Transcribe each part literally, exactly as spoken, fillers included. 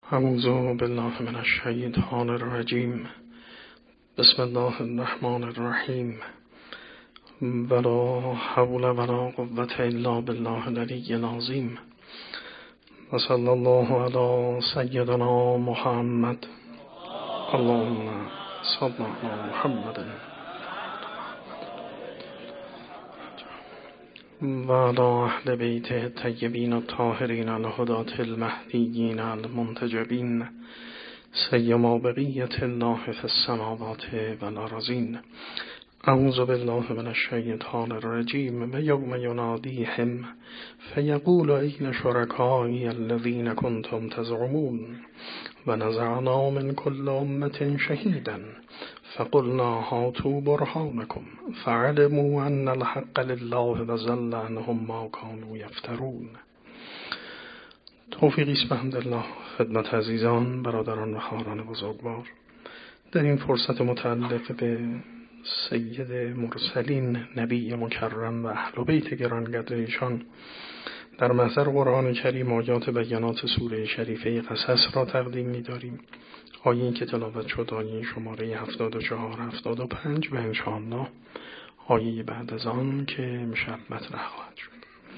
اعوذ بالله من الشیطان الرجیم. بسم الله الرحمن الرحیم. ولا حول ولا قوة الا بالله العلی العظیم. و صلی الله علی سیدنا محمد. اللهم صل علی محمد و علی اهل بیت الطیبین الطاهرین الهداة المهدیین المنتجبین سیما بقیة الله فی السماوات والارضین. اعوذ بالله من الشیطان الرجیم. و یوم ینادیهم فیقول این شرکایی الذین کنتم تزعمون و نزعنا من کل امة شهیدا فقلنا هاتوا برهانکم فعلموا ان الحق لله و ضل عنهم ما كانوا یفترون. توفیقی است بحمدالله خدمت عزیزان، برادران و خواهران بزرگوار. در این فرصت متعلق به سید مرسلین نبی مکرم و اهل بیت گرانقدر ایشان در محضر قرآن کریم آیات بیانات سوره شریفه قصص را تقدیم می‌داریم. آیه که تلاوت شد آیه شماره هفتاد و چهار هفتاد و پنج و انشاءالله آیه بعد از آن که امشب مطرح خواهد شد.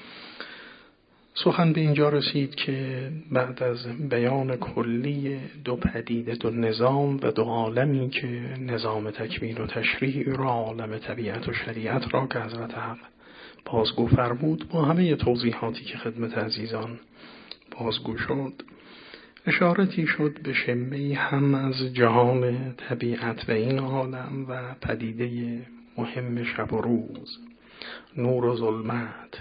سخن به اینجا رسید که بعد از بیان کلی دو پدیده، دو نظام و دو عالمی که نظام تکوین و تشریع را، عالم طبیعت و شریعت را که حضرت حق بازگو فرمود، با همه توضیحاتی که خدمت عزیزان بازگو شد، اشارتی شد به شمه‌ای هم از جهان طبیعت و این عالم و پدیده مهم شب و روز، نور و ظلمت،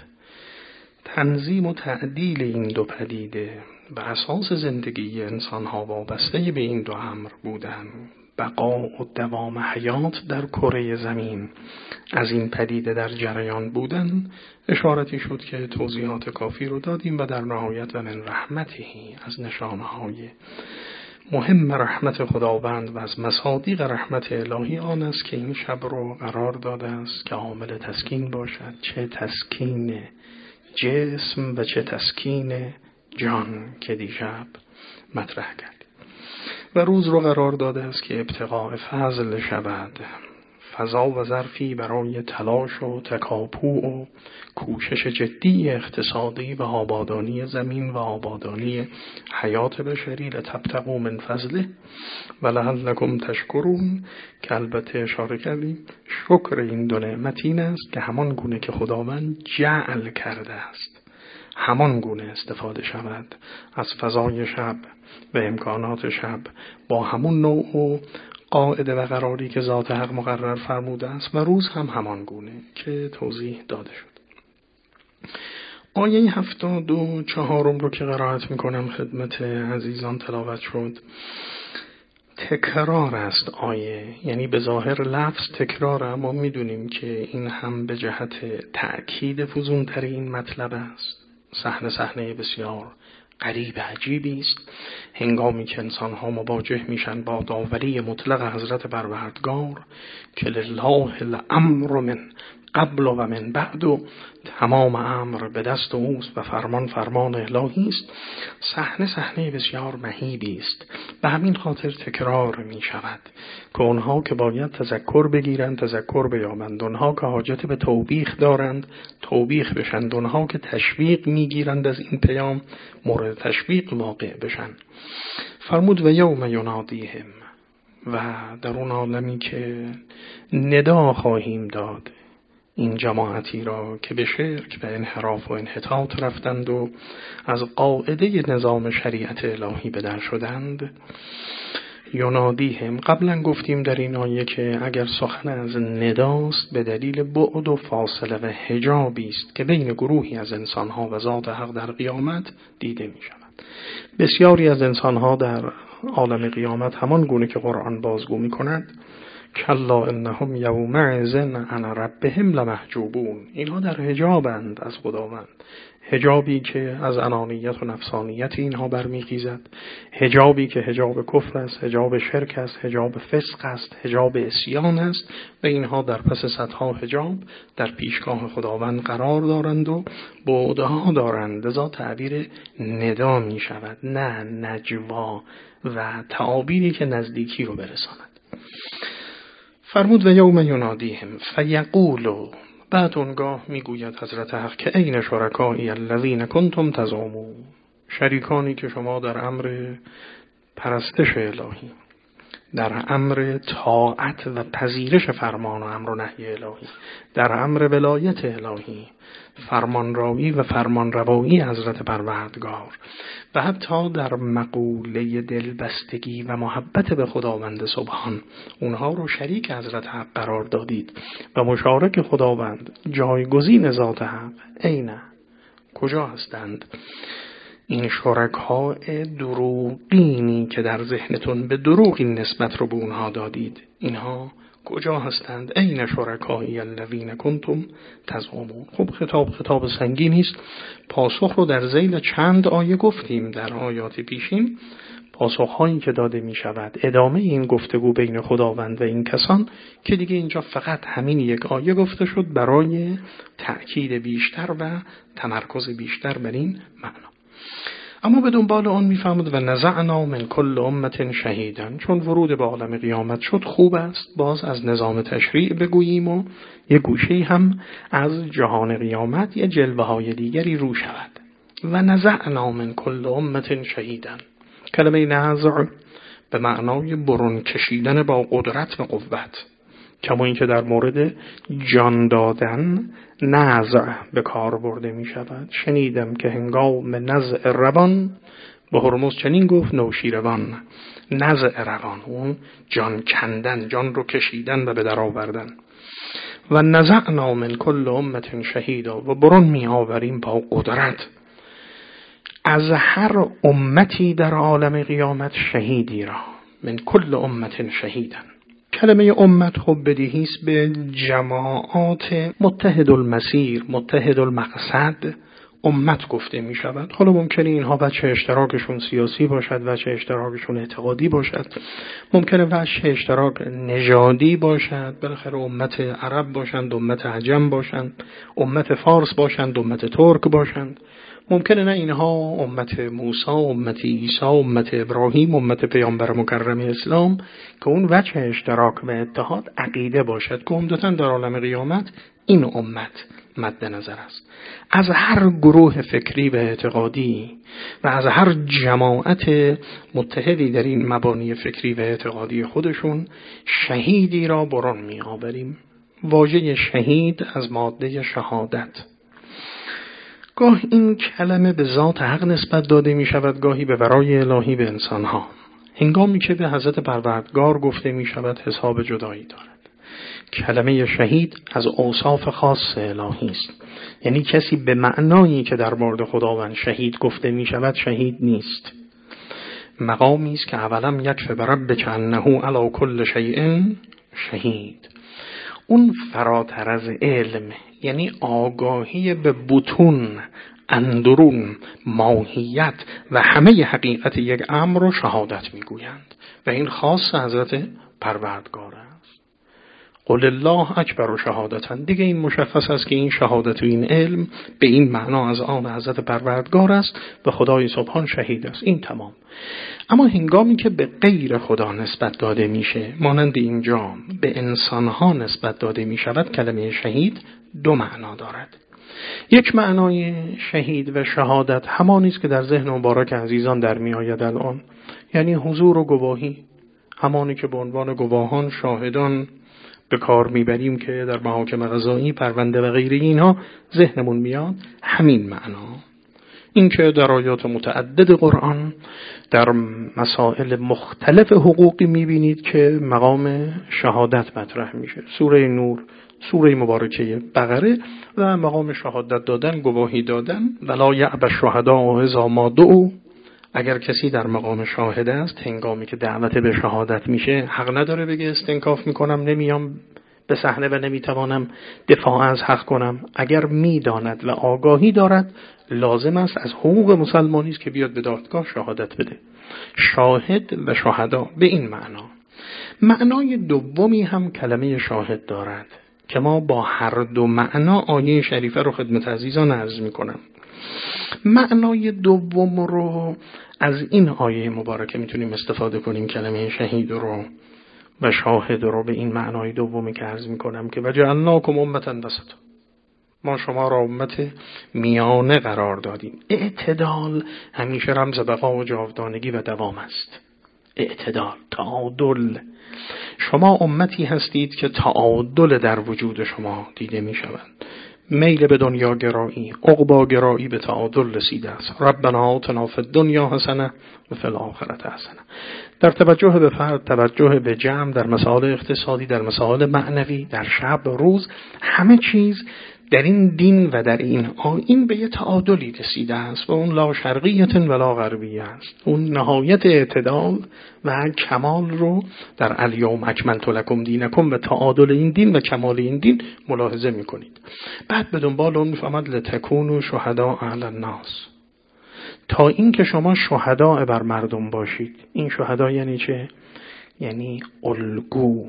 تنظیم و تعدیل این دو پدیده و اساس زندگی انسان‌ها وابسته به این دو امر بودن. بقا و دوام حیات در کره زمین از این پدیده در جریان بودن. اشارتی شد که توضیحات کافی رو دادیم و در نهایت و من رحمتهی از نشانه‌های مهم رحمت خداوند و از مصادیق رحمت الهی آن است که این شب رو قرار داده است که عامل تسکین باشد، چه تسکین جسم و چه تسکین جان که دیشب مطرح کرد، و روز رو قرار داده است که ابتغاء فضل شود، فضا و ظرفی برای تلاش و تکاپو و کوشش جدی اقتصادی و آبادانی زمین و آبادانی حیات بشری لتبتغوا من فضله و لعلکم تشکرون، که البته اشاره کردیم شکر این دو نعمت این است که همان گونه که خداوند جعل کرده است همان گونه استفاده شود از فضای شب و امکانات شب با همون نوع و قاعده و قراری که ذات حق مقرر فرموده است، و روز هم همان گونه که توضیح داده شد. آیه هفتاد و چهارم رو که قرائت میکنم خدمت عزیزان تلاوت شد، تکرار است آیه، یعنی به ظاهر لفظ تکرار، اما میدونیم که این هم به جهت تأکید فزونترین مطلب است. صحنه صحنه بسیار غریب عجیبی است هنگامی که انسان‌ها مواجه میشن با داوری مطلق حضرت پروردگار که لله الامر من قبل و من بعد، و تمام امر به دست اوست و فرمان فرمان الهی است. صحنه صحنه بسیار مهیبی است، به همین خاطر تکرار می شود که اونها که باید تذکر بگیرند تذکر بیابند، اونها که حاجت به توبیخ دارند توبیخ بشند، اونها که تشویق می گیرند از این پیام مورد تشویق واقع بشن. فرمود و یوم ینادیهم، و در اون عالمی که ندا خواهیم داد این جماعتی را که به شرک و انحراف و انحطاط رفتند و از قاعده نظام شریعت الهی بدر شدند. ینادیهم، قبلا گفتیم در این آیه که اگر سخن از نداست به دلیل بعد و فاصله و حجابی است که بین گروهی از انسانها و ذات حق در قیامت دیده می شود. بسیاری از انسانها در عالم قیامت همان گونه که قرآن بازگو می کند کلا انهم یومئذ عن ربهم لمحجوبون. اینها در حجابند از خداوند، حجابی که از انانیت و نفسانیت اینها برمیخیزد، حجابی که حجاب کفر است، حجاب شرک است، حجاب فسق است، حجاب عصیان است و اینها در پس صدها حجاب در پیشگاه خداوند قرار دارند و بعدها دارند. لذا تعبیر ندا می شود، نه نجوا و تعابیری که نزدیکی رو برساند. فرمود و یوم ینادیهم فیقولوا، بعد اونگاه میگوید حضرت حق که این شرکایی الذین کنتم تزعمون، شریکانی که شما در امر پرستش الهی، در امر طاعت و پذیرش فرمان و امر و نهی الهی، در امر ولایت الهی، فرمانروایی و فرمانروایی حضرت پروردگار و حتی در مقوله دلبستگی و محبت به خداوند سبحان اونها رو شریک حضرت حق قرار دادید و مشارک خداوند، جایگزین ذات حق. اینه کجا هستند این شرکای دروغینی که در ذهنتون به دروغ این نسبت رو به اونها دادید؟ اینها کجا هستند؟ این شرکایی الذین کنتم تزعمون. خب خطاب خطاب سنگینی است. پاسخ رو در ذیل چند آیه گفتیم در آیات پیشین، پاسخهایی که داده می شود، ادامه این گفتگو بین خداوند و این کسان که دیگه اینجا فقط همین یک آیه گفته شد برای تأکید بیشتر و تمرکز بیشتر بر این معنا. اما به دنبال آن می‌فرمود و نزعنا من کل امت شهیدا، چون ورود به عالم قیامت شد خوب است باز از نظام تشریع بگوییم و یه گوشه‌ای هم از جهان قیامت یه جلوه‌های دیگری رو شود. و نزعنا من کل امت شهیدا، کلمه نزع به معنای برون کشیدن با قدرت و قوت، کما اینکه در مورد جان دادن نزع به کار برده می شود. شنیدم که هنگام نزع روان به هرمز چنین گفت نوشیروان. نزع روان اون جان کندن، جان رو کشیدن و به در آوردن. و نزعنا من کل امت شهیدا، و برون می آوریم با قدرت از هر امتی در عالم قیامت شهیدی را. من کل امت شهیدا، کلمه امت خب بدیهیست به جماعات متحد المسیر، متحد المقصد امت گفته می شود. حالا ممکنه اینها بچه اشتراکشون سیاسی باشد، بچه اشتراکشون اعتقادی باشد، ممکنه بچه اشتراک نژادی باشد، بالاخره امت عرب باشند، امت عجم باشند، امت فارس باشند، امت ترک باشند. ممکنه نه اینها امت موسی، امت عیسی، امت ابراهیم، امت پیامبر مکرم اسلام که اون وجه اشتراک و اتحاد عقیده باشد که عمدتاً در عالم قیامت این امت مد نظر است. از هر گروه فکری و اعتقادی و از هر جماعت متحدی در این مبانی فکری و اعتقادی خودشون شهیدی را برون می آوریم. واژه شهید از ماده شهادت. گاه این کلمه به ذات حق نسبت داده می شود، گاهی به ورای الهی به انسانها. هنگامی که به حضرت پروردگار گفته می شود حساب جدایی دارد. کلمه شهید از اوصاف خاص الهی است، یعنی کسی به معنایی که در مورد خداوند شهید گفته می شود شهید نیست. مقامی است که اولم یکف بربک انه علی کل شیء شهید. اون فراتر از علم، یعنی آگاهی به بطون، اندرون، ماهیت و همه حقیقت یک امر رو شهادت میگویند و این خاص حضرت پروردگار است. قل الله اکبر و شهادتاً، دیگه این مشخص است که این شهادت و این علم به این معنا از آن حضرت پروردگار است و خدای سبحان شهید است. این تمام. اما هنگامی که به غیر خدا نسبت داده میشه، مانند اینجا به انسانها نسبت داده میشود، کلمه شهید دو معنا دارد. یک معنای شهید و شهادت همانی است که در ذهن مبارک عزیزان در میآید الان، یعنی حضور و گواهی، همانی که به عنوان گواهان، شاهدان به کار میبریم که در محاکم قضایی، پرونده و غیره اینها ذهنمون میاد. همین معنا، این که در آیات متعدد قرآن در مسائل مختلف حقوقی میبینید که مقام شهادت مطرح میشه. سوره نور، سوره مبارکه بقره و مقام شهادت دادن، گواهی دادن. ولا یأبی الشهداء اذا ما دعوا اگر کسی در مقام شاهد است، هنگامی که دعوت به شهادت میشه حق نداره بگه استنکاف میکنم، نمیام به صحنه و نمیتوانم دفاع از حق کنم. اگر میداند و آگاهی دارد، لازم است، از حقوق مسلمانی است که بیاد به دادگاه شهادت بده. شاهد و شهدا به این معنا. معنای دومی هم کلمه شاهد دارد که ما با هر دو معنا آیه شریفه رو خدمت عزیزان عرض میکنم. معنای دوم رو از این آیه مبارکه میتونیم استفاده کنیم، کلمه شهید رو و شاهد رو به این معنای دومی که عرض میکنم که وجعلناکم امة وسطا، ما شما را امت میانه قرار دادیم. اعتدال همیشه رمز بقا و جاودانگی و دوام است. اعتدال، تعادل. شما امتی هستید که تعادل در وجود شما دیده می شود. میل به دنیا گرایی، عقبا گرایی به تعادل رسیده است. ربنا آتنا فی الدنیا حسنه و فی الاخره حسنه. در توجه به فرد، توجه به جمع، در مسائل اقتصادی، در مسائل معنوی، در شب روز، همه چیز در این دین و در این آیین به یه تعادلی رسیده است و اون لا شرقیت ولا غربیه است. اون نهایت اعتدال و کمال رو در الیوم اکملت لکم دینکم و تعادل این دین و کمال این دین ملاحظه میکنید. بعد به دنبال اون میفهمد لتکونوا شهداء علی الناس، تا این که شما شهداء بر مردم باشید. این شهدا یعنی چه؟ یعنی الگو،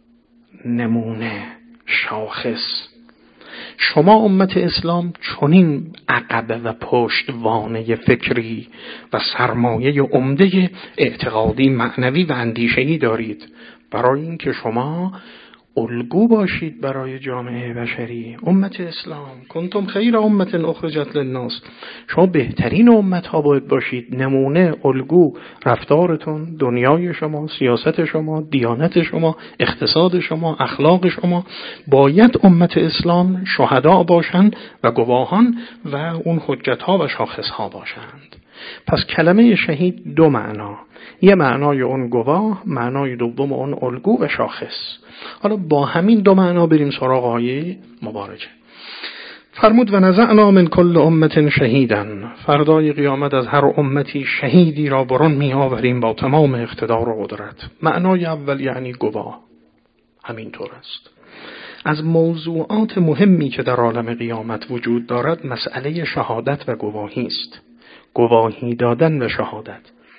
نمونه، شاخص. شما امت اسلام چنین عقبه و پشتوانه فکری و سرمایه عمده اعتقادی، معنوی و اندیشه‌ای دارید برای اینکه شما الگو باشید برای جامعه بشری. امت اسلام کنتم خیر امت اخرجت للناس، شما بهترین امت ها باید باشید. نمونه، الگو، رفتارتون، دنیای شما، سیاست شما، دیانت شما، اقتصاد شما، اخلاق شما باید امت اسلام شهدا باشند و گواهان و اون حجت ها و شاخص ها باشند. پس کلمه شهید دو معنا، یه معنای اون گواه، معنای دوم اون الگو و شاخص. حالا با همین دو معنا بریم سراغ آیه مبارکه. فرمود و نزعنا من کل امت شهیدا، فردای قیامت از هر امتی شهیدی را برون می آوریم با تمام اقتدار و قدرت. معنای اول یعنی گواه، همینطور است. از موضوعات مهمی که در عالم قیامت وجود دارد مسئله شهادت و گواهی است. گواهی دادن و شهادت.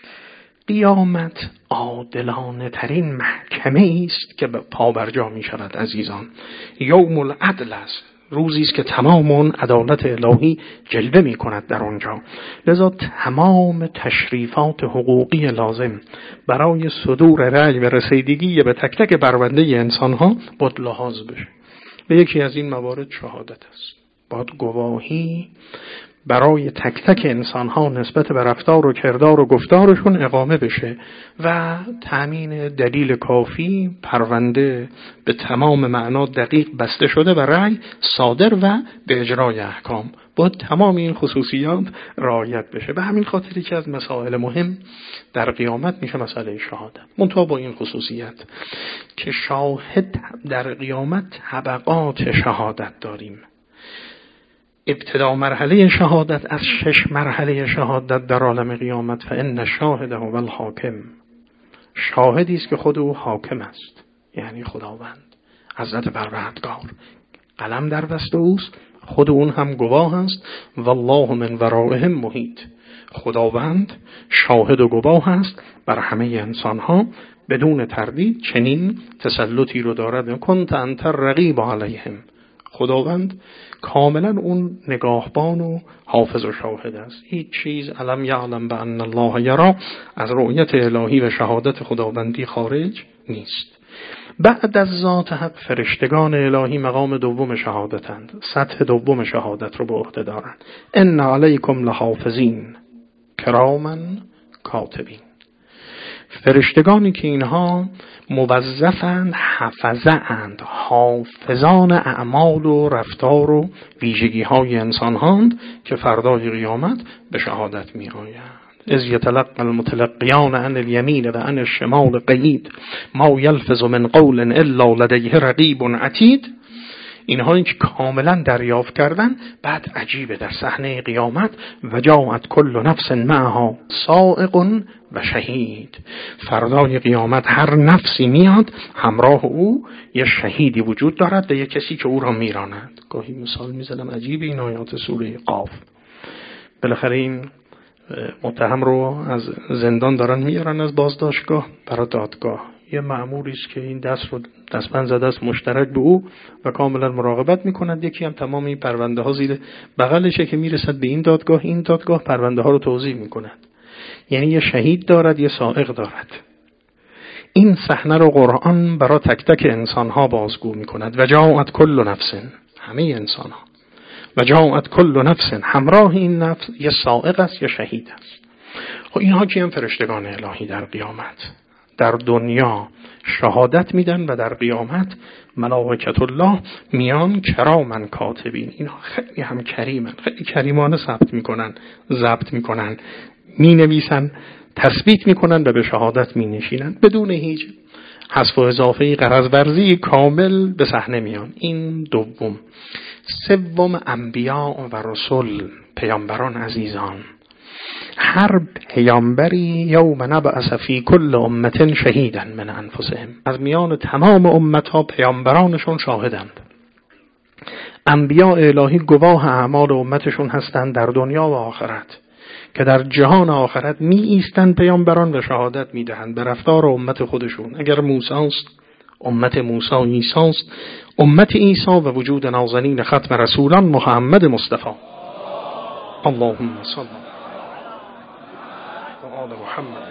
قیامت عادلانه ترین محکمه است که پا برجا می شود عزیزان. یوم العدل است، روزی است که تمام اون عدالت الهی جلوه می کند در آنجا. لذا تمام تشریفات حقوقی لازم برای صدور رأی و رسیدگی به تک تک پرونده انسان ها باید لحاظ بشه. به یکی از این موارد شهادت است. باید گواهی برای تک تک انسان ها نسبت به رفتار و کردار و گفتارشون اقامه بشه و تامین دلیل کافی، پرونده به تمام معنا دقیق بسته شده و رأی صادر و به اجرای احکام. باید تمام این خصوصیات رعایت بشه. به همین خاطری که از مسائل مهم در قیامت میشه مسئله شهادت، منتها با این خصوصیت که شاهد در قیامت طبقات شهادت داریم. ابتدا مرحله شهادت از شش مرحله شهادت در عالم قیامت، فإن الشاهد هو الحاکم، شاهدی است که خود او حاکم است، یعنی خداوند حضرت پروردگار، قلم در دست اوست، خود اون هم گواه است. والله من ورائهم محیط، خداوند شاهد و گواه است بر همه انسان ها بدون تردید. چنین تسلطی رو دارد، کنت انت الرقیب علیهم، خداوند کاملا اون نگاهبان و حافظ و شاهد است. هیچ چیز علم یعلم بأن الله یرا از رؤیت الهی و شهادت خداوندی خارج نیست. بعد از ذات حق فرشتگان الهی مقام دوم شهادتند، سطح دوم شهادت رو به عهده دارند. ان علیکم لحافظین کراما کاتبین، فرشتگانی که اینها موظفند، حفظه‌اند، حافظان اعمال و رفتار و ویژگی های انسان هاند که فردای قیامت به شهادت می آیند. اذ یتلقى المتلقیان عن الیمین و عن الشمال قعید ما یلفظ من قول الا لدیه رقیب عتید. اینهایی که کاملا دریافت کردن، بعد عجیبه در صحنه قیامت و جاءت کل نفس معها سائق و شهید. فردای قیامت هر نفسی میاد، همراه او یه شهیدی وجود دارد و یه کسی که او را میراند. گاهی مثال میزنم عجیبه این آیات سوره قاف. بالاخره این متهم رو از زندان دارن میارن از بازداشتگاه برای دادگاه. یه مأموری است که این دست رو دستبند زده است مشترک به او و کاملا مراقبت میکنند. یکی هم تمام این پرونده ها زیر بغلشه که میرسد به این دادگاه، این دادگاه پرونده ها رو توضیح میکند. یعنی یه شهید دارد، یه سائق دارد. این صحنه رو قرآن برای تک تک انسان ها بازگو میکند. و جاءت کل نفس، همه انسان ها، و جاءت کل نفس، همراه این نفس یه سائق است یا شهید است. خب اینها کی هم؟ فرشتگان الهی در قیامت. در دنیا شهادت میدن و در قیامت ملائکت الله میان کرامن کاتبین. اینها خیلی هم کریمن، خیلی کریمانه ثبت میکنن، ضبط میکنن، مینویسن، تثبیت میکنن و به شهادت مینشینن بدون هیچ حذف و اضافه غرض ورزی کامل به صحنه میان. این دوم. سوم انبیاء و رسول، پیامبران عزیزان. هر پیامبری یوم نبعث فی کل امة شهیدا من انفسهم، از میان تمام امتها پیامبرانشون شاهدند. انبیاء الهی گواه اعمال امتشون هستند در دنیا و آخرت، که در جهان آخرت می ایستند پیامبران و شهادت می دهند به رفتار امت خودشون. اگر موسی است، امت موسی عیسی است، امت عیسی و وجود نازنین ختم رسولان محمد مصطفی. اللهم صل و آل محمد.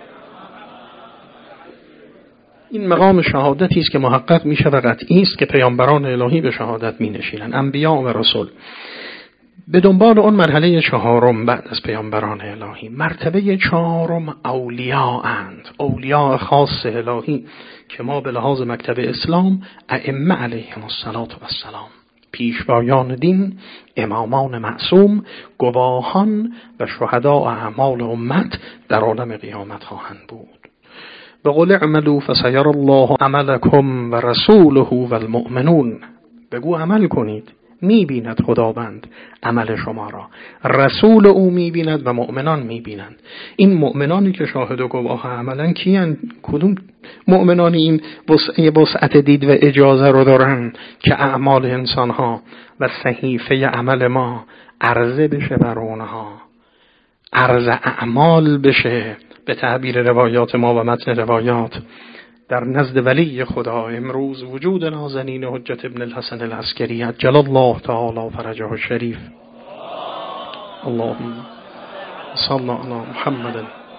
این مقام شهادتی است که محقق میشه و قطعی است که پیامبران الهی به شهادت می نشینند، انبیاء و رسول. به دنبال اون مرحله چهارم بعد از پیامبران الهی، مرتبه چهارم اولیاء اند، اولیاء خاص الهی که ما به لحاظ مکتب اسلام ائمه علیهم الصلاة و السلام، پیشوایان دین، امامان معصوم، گواهان و شهداء اعمال امت در عالم قیامت خواهند بود. به قول اعملوا فسیر الله عملکم و رسوله و المؤمنون، بگو عمل کنید، میبیند خداوند عمل شما را، رسول او میبیند و مؤمنان میبینند. این مؤمنانی که شاهد و گواه عملن کیان؟ کدوم مؤمنانی این وسعت وسعت دید و اجازه رو دارن که اعمال انسانها و صحیفه عمل ما عرضه بشه بر اونها، عرض اعمال بشه به تعبیر روایات ما و متن روایات در نزد ولی خدا امروز وجود نازنین حجت ابن الحسن العسکری عجل الله تعالی فرجه الشریف. اللهم صل علی محمد.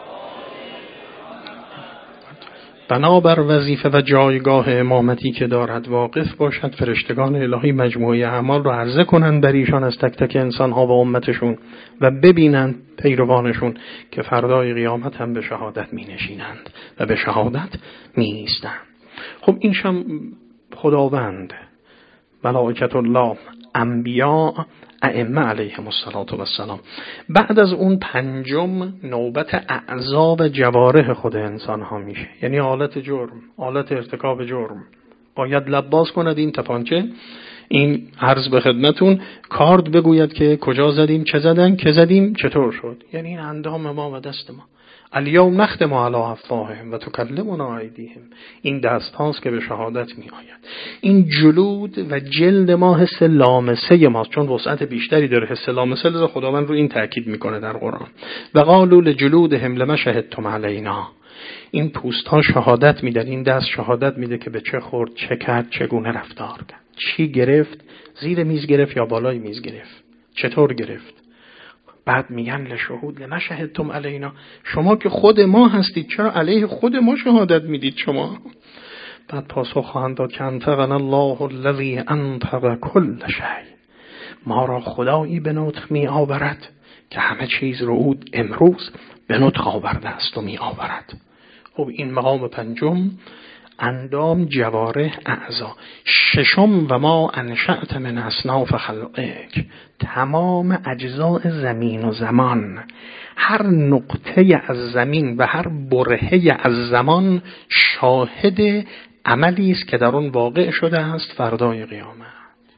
بنابر وظیفه و جایگاه امامتی که دارد واقف باشد، فرشتگان الهی مجموعه اعمال را عرضه کنند بر ایشان از تک تک انسانها و امتشون و ببینند پیروانشون که فردای قیامت هم به شهادت می نشینند و به شهادت می ایستند. خب این شم خداوند، ملائکت الله، انبیاء، ائمه علیهم الصلاة و السلام. بعد از اون پنجم نوبت اعضا و جوارح خود انسان ها میشه، یعنی آلت جرم، آلت ارتکاب جرم. باید لب باز کند این تپانچه، این عرض به خدمتون کارد بگوید که کجا زدیم، چه زدن، که زدیم، چطور شد. یعنی این اندام ما و دست ما. الیوم نختم علی افواههم و تکلمنا ایدیهم. این دست هاست که به شهادت می آید. این جلود و جلد ما حس لامسه ماست، چون وسعت بیشتری داره حس لامسه، لذا خداوند رو این تاکید میکنه در قرآن. و قالوا لجلودهم لما شهدتم علینا. این پوست ها شهادت میدن، این دست شهادت میده که به چه خورد، چه کرد، چگونه رفتار کرد، چی گرفت، زیر میز گرفت یا بالای میز گرفت، چطور گرفت. بعد میگن لشهود لما شهدتم علینا، شما که خود ما هستید چرا علیه خود ما شهادت میدید شما؟ بعد پاسخ خواهند داد که انطقنا الله الذی انطق کل شیء، ما را خدایی به نطق می آورد که همه چیز رو او امروز به نطق آورده است و می آورد. خب این مقام پنجم، اندام، جوارح، اعضا. ششم و ما انشأت من اصناف خلقک، تمام اجزاء زمین و زمان، هر نقطه از زمین و هر برهه از زمان شاهد عملی است که در اون واقع شده است فردای قیامت.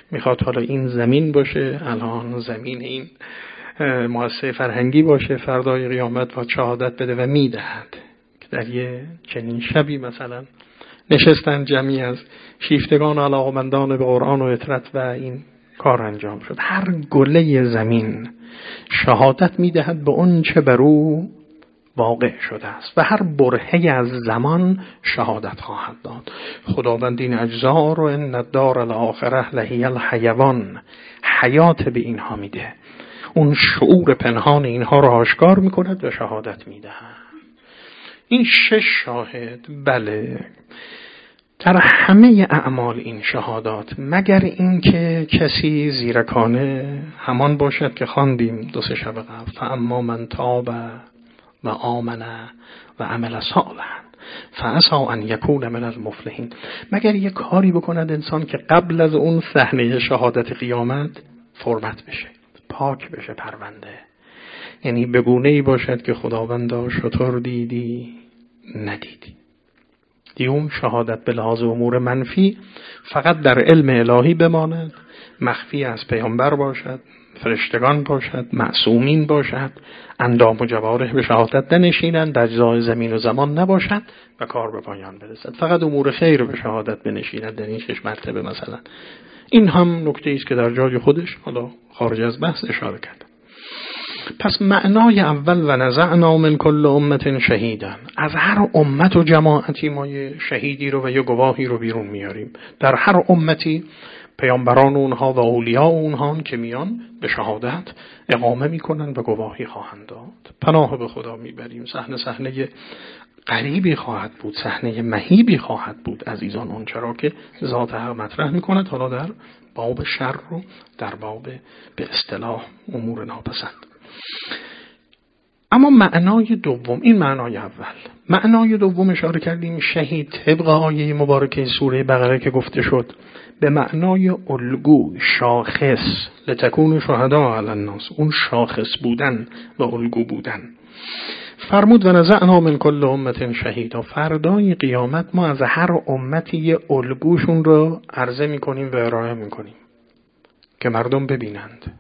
میخواد حالا این زمین باشه، الان زمین این مؤسسه فرهنگی باشه، فردای قیامت با شهادت بده و میدهد. که در یه چنین شبی مثلا نشستن جمعی از شیفتگان علاقمندان به قرآن و اطرت و این کار انجام شد. هر گله زمین شهادت میدهد به اون چه بر او واقع شده است و هر برهه از زمان شهادت خواهد داد. خداوند این اجزا رو ان الدار الاخره لهی الحیوان، حیات به اینها میده، اون شعور پنهان اینها رو آشکار میکند و شهادت میدهد. این شش شاهد، بله، در همه اعمال این شهادات، مگر اینکه کسی زیرکانه همان باشد که خواندیم دو سه شب قبل، فاما من تاب و آمن و عمل صالحا فعسى ان یکون من المفلحین. مگر یک کاری بکند انسان که قبل از اون صحنه شهادت قیامت فرمت بشه، پاک بشه پرونده، یعنی به گونه‌ای باشد که خداوندا شطور دیدی ندیدی. دیوم شهادت به لحاظ امور منفی فقط در علم الهی بماند، مخفی از پیامبر باشد، فرشتگان باشد، معصومین باشد، اندام و جوارح به شهادت ننشینند، در اجزای زمین و زمان نباشد و کار به پایان برسد. فقط امور خیر به شهادت بنشیند در این شش مرتبه مثلا. این هم نکته است که در جای خودش حالا خارج از بحث اشاره کرد. پس معنای اول و نزعنا من کل امت شهیدا، از هر امت و جماعتی ما یه شهیدی رو و یه گواهی رو بیرون میاریم. در هر امتی پیامبران اونها و اولیاء اونها که میان به شهادت اقامه میکنن و گواهی خواهند داد. پناه به خدا میبریم. صحنه صحنه غریبی خواهد بود، صحنه مهیبی خواهد بود عزیزان، اون چرا که ذات حق مطرح میکند، حالا در باب شر رو در باب به اصطلاح امور ناپسند. اما معنای دوم، این معنای اول. معنای دوم اشاره کردیم شهید طبق آیه مبارکه سوره بقره که گفته شد به معنای الگو، شاخص، لتکونوا شهداء علی الناس، اون شاخص بودن و الگو بودن. فرمود و نزعنا من کل امت شهیدا، فردای قیامت ما از هر امتی یه الگوشون رو عرضه میکنیم و ارائه میکنیم که مردم ببینند.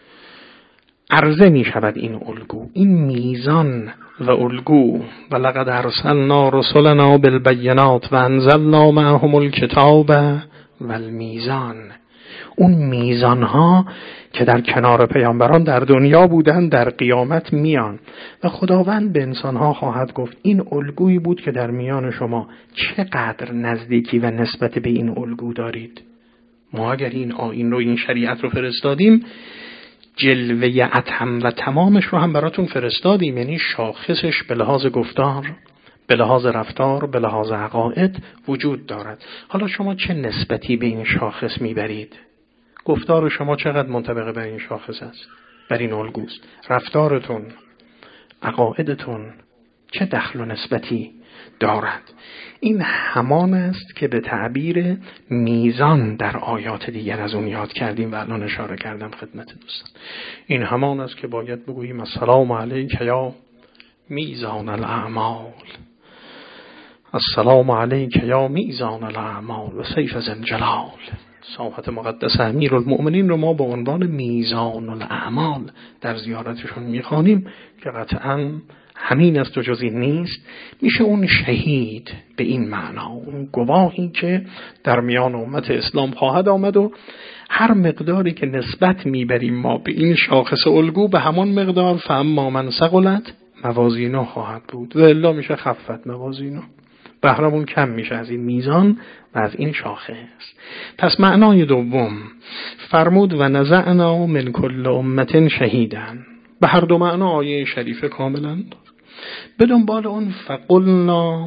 عرضه می شود این الگو، این میزان و الگو. و لقد ارسلنا رسلنا بالبینات و انزلنا معهم الکتاب و المیزان. اون میزان ها که در کنار پیامبران در دنیا بودن در قیامت میان و خداوند به انسان ها خواهد گفت این الگویی بود که در میان شما چقدر نزدیکی و نسبت به این الگو دارید. ما اگر این آیین رو، این شریعت رو فرستادیم، جلوه اتم و تمامش رو هم براتون فرستادیم، یعنی شاخصش به لحاظ گفتار، به لحاظ رفتار، به لحاظ عقاید وجود دارد. حالا شما چه نسبتی به این شاخص میبرید؟ گفتار شما چقدر منطبق بر این شاخص است، بر این الگوست؟ رفتارتون، عقایدتون چه دخل و نسبتی دارد؟ این همان است که به تعبیر میزان در آیات دیگر از اون یاد کردیم و الان اشاره کردم خدمت دوستان. این همان است که باید بگوییم السلام علیک یا میزان الاعمال، السلام علیک یا میزان الاعمال و سیف ذوالجلال. ساحت مقدس امیرالمؤمنین رو ما به عنوان میزان الاعمال در زیارتشون میخوانیم که قطعاً همین است و جز این نیست. میشه اون شهید به این معنا، اون گواهی که در میان امت اسلام خواهد آمد و هر مقداری که نسبت میبریم ما به این شاخص الگو به همان مقدار فاما من ثقلت موازینه خواهد بود و الا میشه خفت موازینه، بهرمون کم میشه از این میزان و از این شاخص. پس معنای دوم فرمود و نزعنا من کل امت شهیدا، به هر دو معنا آیه شریفه کاملا به دنبال اون فقلنا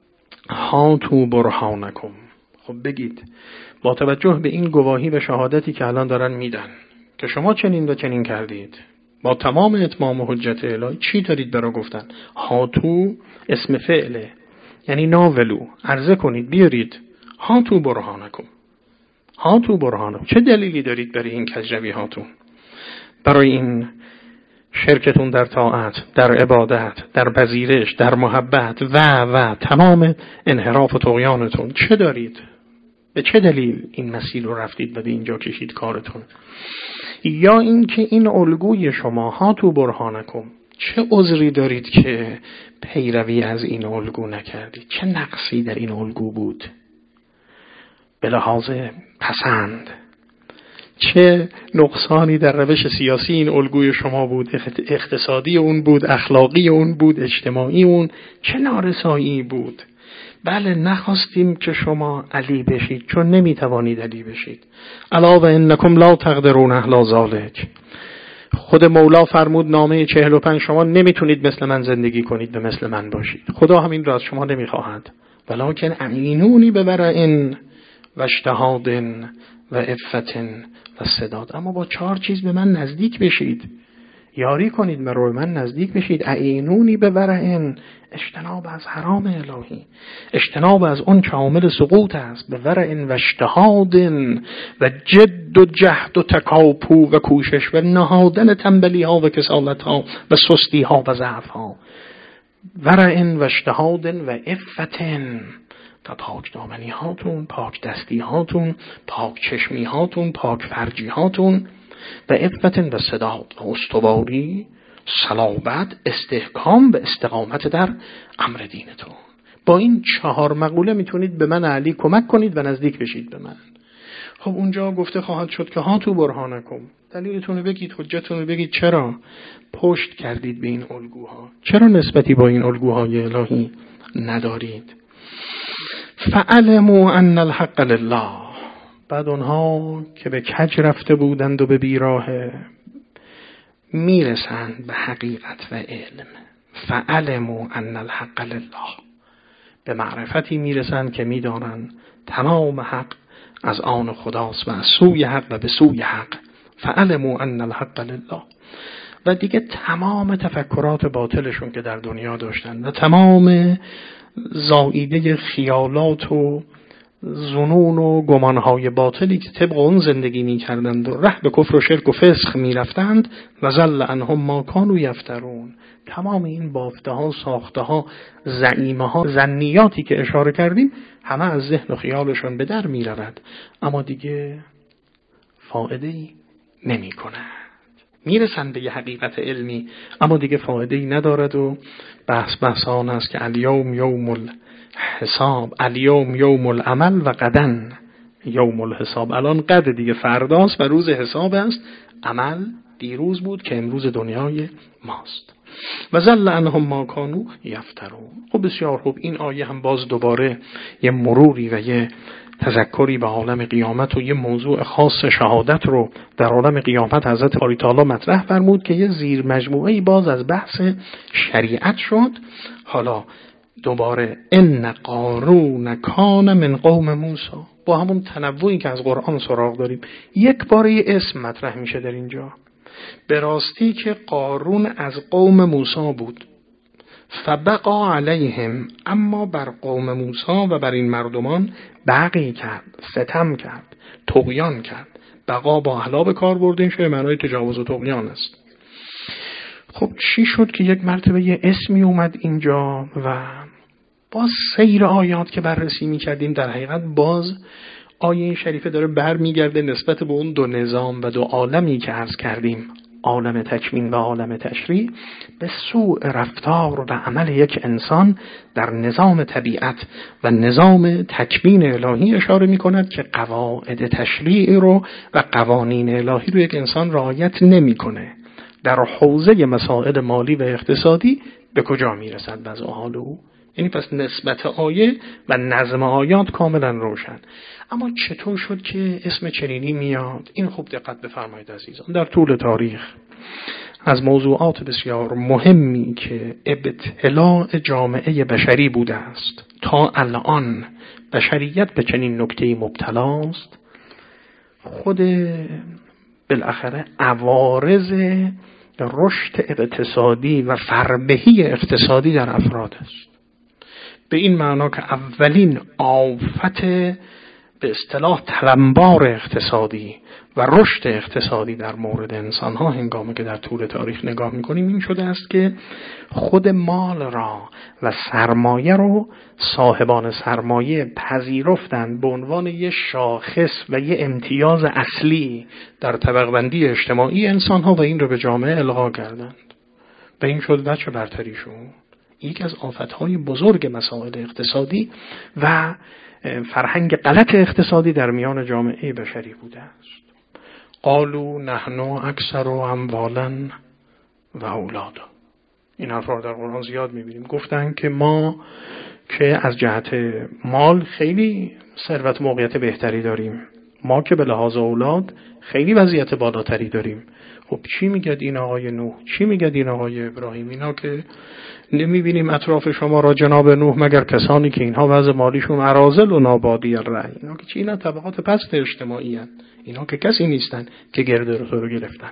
هاتوا برهانکم. خب بگید با توجه به این گواهی و شهادتی که الان دارن میدن که شما چنین و چنین کردید، با تمام اتمام و حجت الهی چی دارید برای گفتن؟ هاتو اسم فعله، یعنی ناولو، عرضه کنید، بیارید. هاتوا برهانکم، هاتوا برهانکم، چه دلیلی دارید برای این کجروی هاتون، برای این شرکتون در طاعت، در عبادت، در پذیرش، در محبت و و تمام انحراف و طغیانتون چه دارید؟ به چه دلیل این مسیر رو رفتید و به اینجا کشید کارتون؟ یا اینکه این الگوی شما ها تو برهانکم، چه عذری دارید که پیروی از این الگو نکردید؟ چه نقصی در این الگو بود به لحاظ پسند؟ چه نقصانی در روش سیاسی این الگوی شما بود؟ اقتصادی اون بود، اخلاقی اون بود، اجتماعی اون، چه نارسایی بود؟ بله، نخواستیم که شما علی بشید چون نمیتوانید علی بشید. الا و انکم لا تقدرون اهل ذالک. خود مولا فرمود نامه چهل و پنج شما نمیتونید مثل من زندگی کنید و مثل من باشید. خدا همین را از شما نمیخواهد. ولکن امینونی ببرئن و اجتهاد و عفت و سداد. اما با چهار چیز به من نزدیک بشید، یاری کنید، مرو من نزدیک بشید. اعینونی ببرئن، اجتناب از حرام الهی، اجتناب از اون که عامل سقوط است. ببرئن و اجتهاد و جد و جهد و تکاپو و کوشش و نهادن تنبلی ها و کسالت ها و سستی ها و ضعف ها. ورئن و اجتهاد و عفتن، تا پاک دامنی هاتون، پاک دستی هاتون، پاک چشمی هاتون، پاک فرجی هاتون، و عفت و صداد و استواری، صلابت، استحکام و استقامت در امر دینتون. با این چهار مقوله میتونید به من علی کمک کنید و نزدیک بشید به من. خب اونجا گفته خواهد شد که ها تو برهانکم، دلیلتون رو بگید، حجتتون رو بگید. چرا پشت کردید به این الگوها؟ چرا نسبتی با این الگوهای الهی ندارید؟ فعلموا ان الحق لله. بعد اونها که به کج رفته بودند و به بیراه میرسند به حقیقت و علم. فعلموا ان الحق لله، به معرفتی میرسند که میدانند تمام حق از آن خداست و از سوی حق و به سوی حق. فعلموا ان الحق لله. و دیگه تمام تفکرات باطلشون که در دنیا داشتن و تمام زائیده خیالات و ظنون و گمانهای باطلی که طبق اون زندگی می کردند و ره به کفر و شرک و فسق می رفتند، و ضل عنهم ما کانوا یفترون. تمام این بافته ها، ساخته ها، زعیمه ها، ظنیاتی که اشاره کردیم همه از ذهن و خیالشون به در می رود، اما دیگه فایده‌ای نمی کند. میرسند به یه حقیقت علمی اما دیگه فایده‌ای ندارد و بحث بحثان است که الیوم یوم الحساب، الیوم یوم العمل و غدن یوم الحساب. الان قد دیگه فرداست و روز حساب است. عمل دیروز بود که امروز دنیای ماست. و ضل عنهم ما کانوا یفترون. خب بسیار خوب، این آیه هم باز دوباره یه مروری و یه تذکری به عالم قیامت و یه موضوع خاص شهادت رو در عالم قیامت حضرت باری تعالی مطرح فرمود که یه زیر مجموعه‌ای باز از بحث شریعت شد. حالا دوباره ان قارون کان من قوم موسی، با همون تنوعی که از قرآن سراغ داریم یک بار یه اسم مطرح میشه در اینجا. به راستی که قارون از قوم موسی بود. فبقا علیهم، اما بر قوم موسی و بر این مردمان بغی کرد، ستم کرد، طغیان کرد. بقا با احلا به کار بردیم شده معنای تجاوز و طغیان است. خب چی شد که یک مرتبه یه اسمی اومد اینجا و باز سیر آیات که بررسی می کردیم در حقیقت باز آیه شریفه داره بر می گرده نسبت به اون دو نظام و دو عالمی که عرض کردیم، عالم تکوین و عالم تشریع، به سوء رفتار و عمل یک انسان در نظام طبیعت و نظام تکوین الهی اشاره می کند که قواعد تشریع رو و قوانین الهی رو یک انسان رعایت نمی کنه. در حوزه مسائل مالی و اقتصادی به کجا می رسد وضع حال او؟ یعنی پس نسبت آیه و نظم آیات کاملا روشن. اما چطور شد که اسم چنینی میاد؟ این خوب دقت بفرمایید عزیزان. در طول تاریخ از موضوعات بسیار مهمی که ابتلاع جامعه بشری بوده است تا الان بشریت به چنین نکته‌ای مبتلاست، خود بالاخره عوارض رشد اقتصادی و فربهی اقتصادی در افراد است. به این معنا که اولین آفت به اصطلاح تلمبار اقتصادی و رشد اقتصادی در مورد انسان‌ها هنگامی که در طول تاریخ نگاه می‌کنیم این شده است که خود مال را و سرمایه رو صاحبان سرمایه پذیرفتند به عنوان یک شاخص و یک امتیاز اصلی در طبقه بندی اجتماعی انسان‌ها و این رو به جامعه القا کردند و این شد وجه برتریشون. یکی از آفت‌های بزرگ مسائل اقتصادی و فرهنگ غلط اقتصادی در میان جامعه بشری بوده است. قالوا نحن اکثر اموالا و اولادا. این حرف رو در قرآن زیاد می‌بینیم. گفتن که ما که از جهت مال خیلی ثروت موقعیت بهتری داریم، ما که به لحاظ اولاد خیلی وضعیت بالاتری داریم. خب چی میگه این آقای نوح؟ چی میگه این آقای ابراهیم؟ اینا که نمیبینیم اطراف شما را جناب نوح مگر کسانی که اینها وضع مالیشون اراذل و نابادی الرأی، اینا که چی؟ اینا طبقات پست اجتماعی هستند، اینا که کسی نیستن که گرد رو رو گرفتن.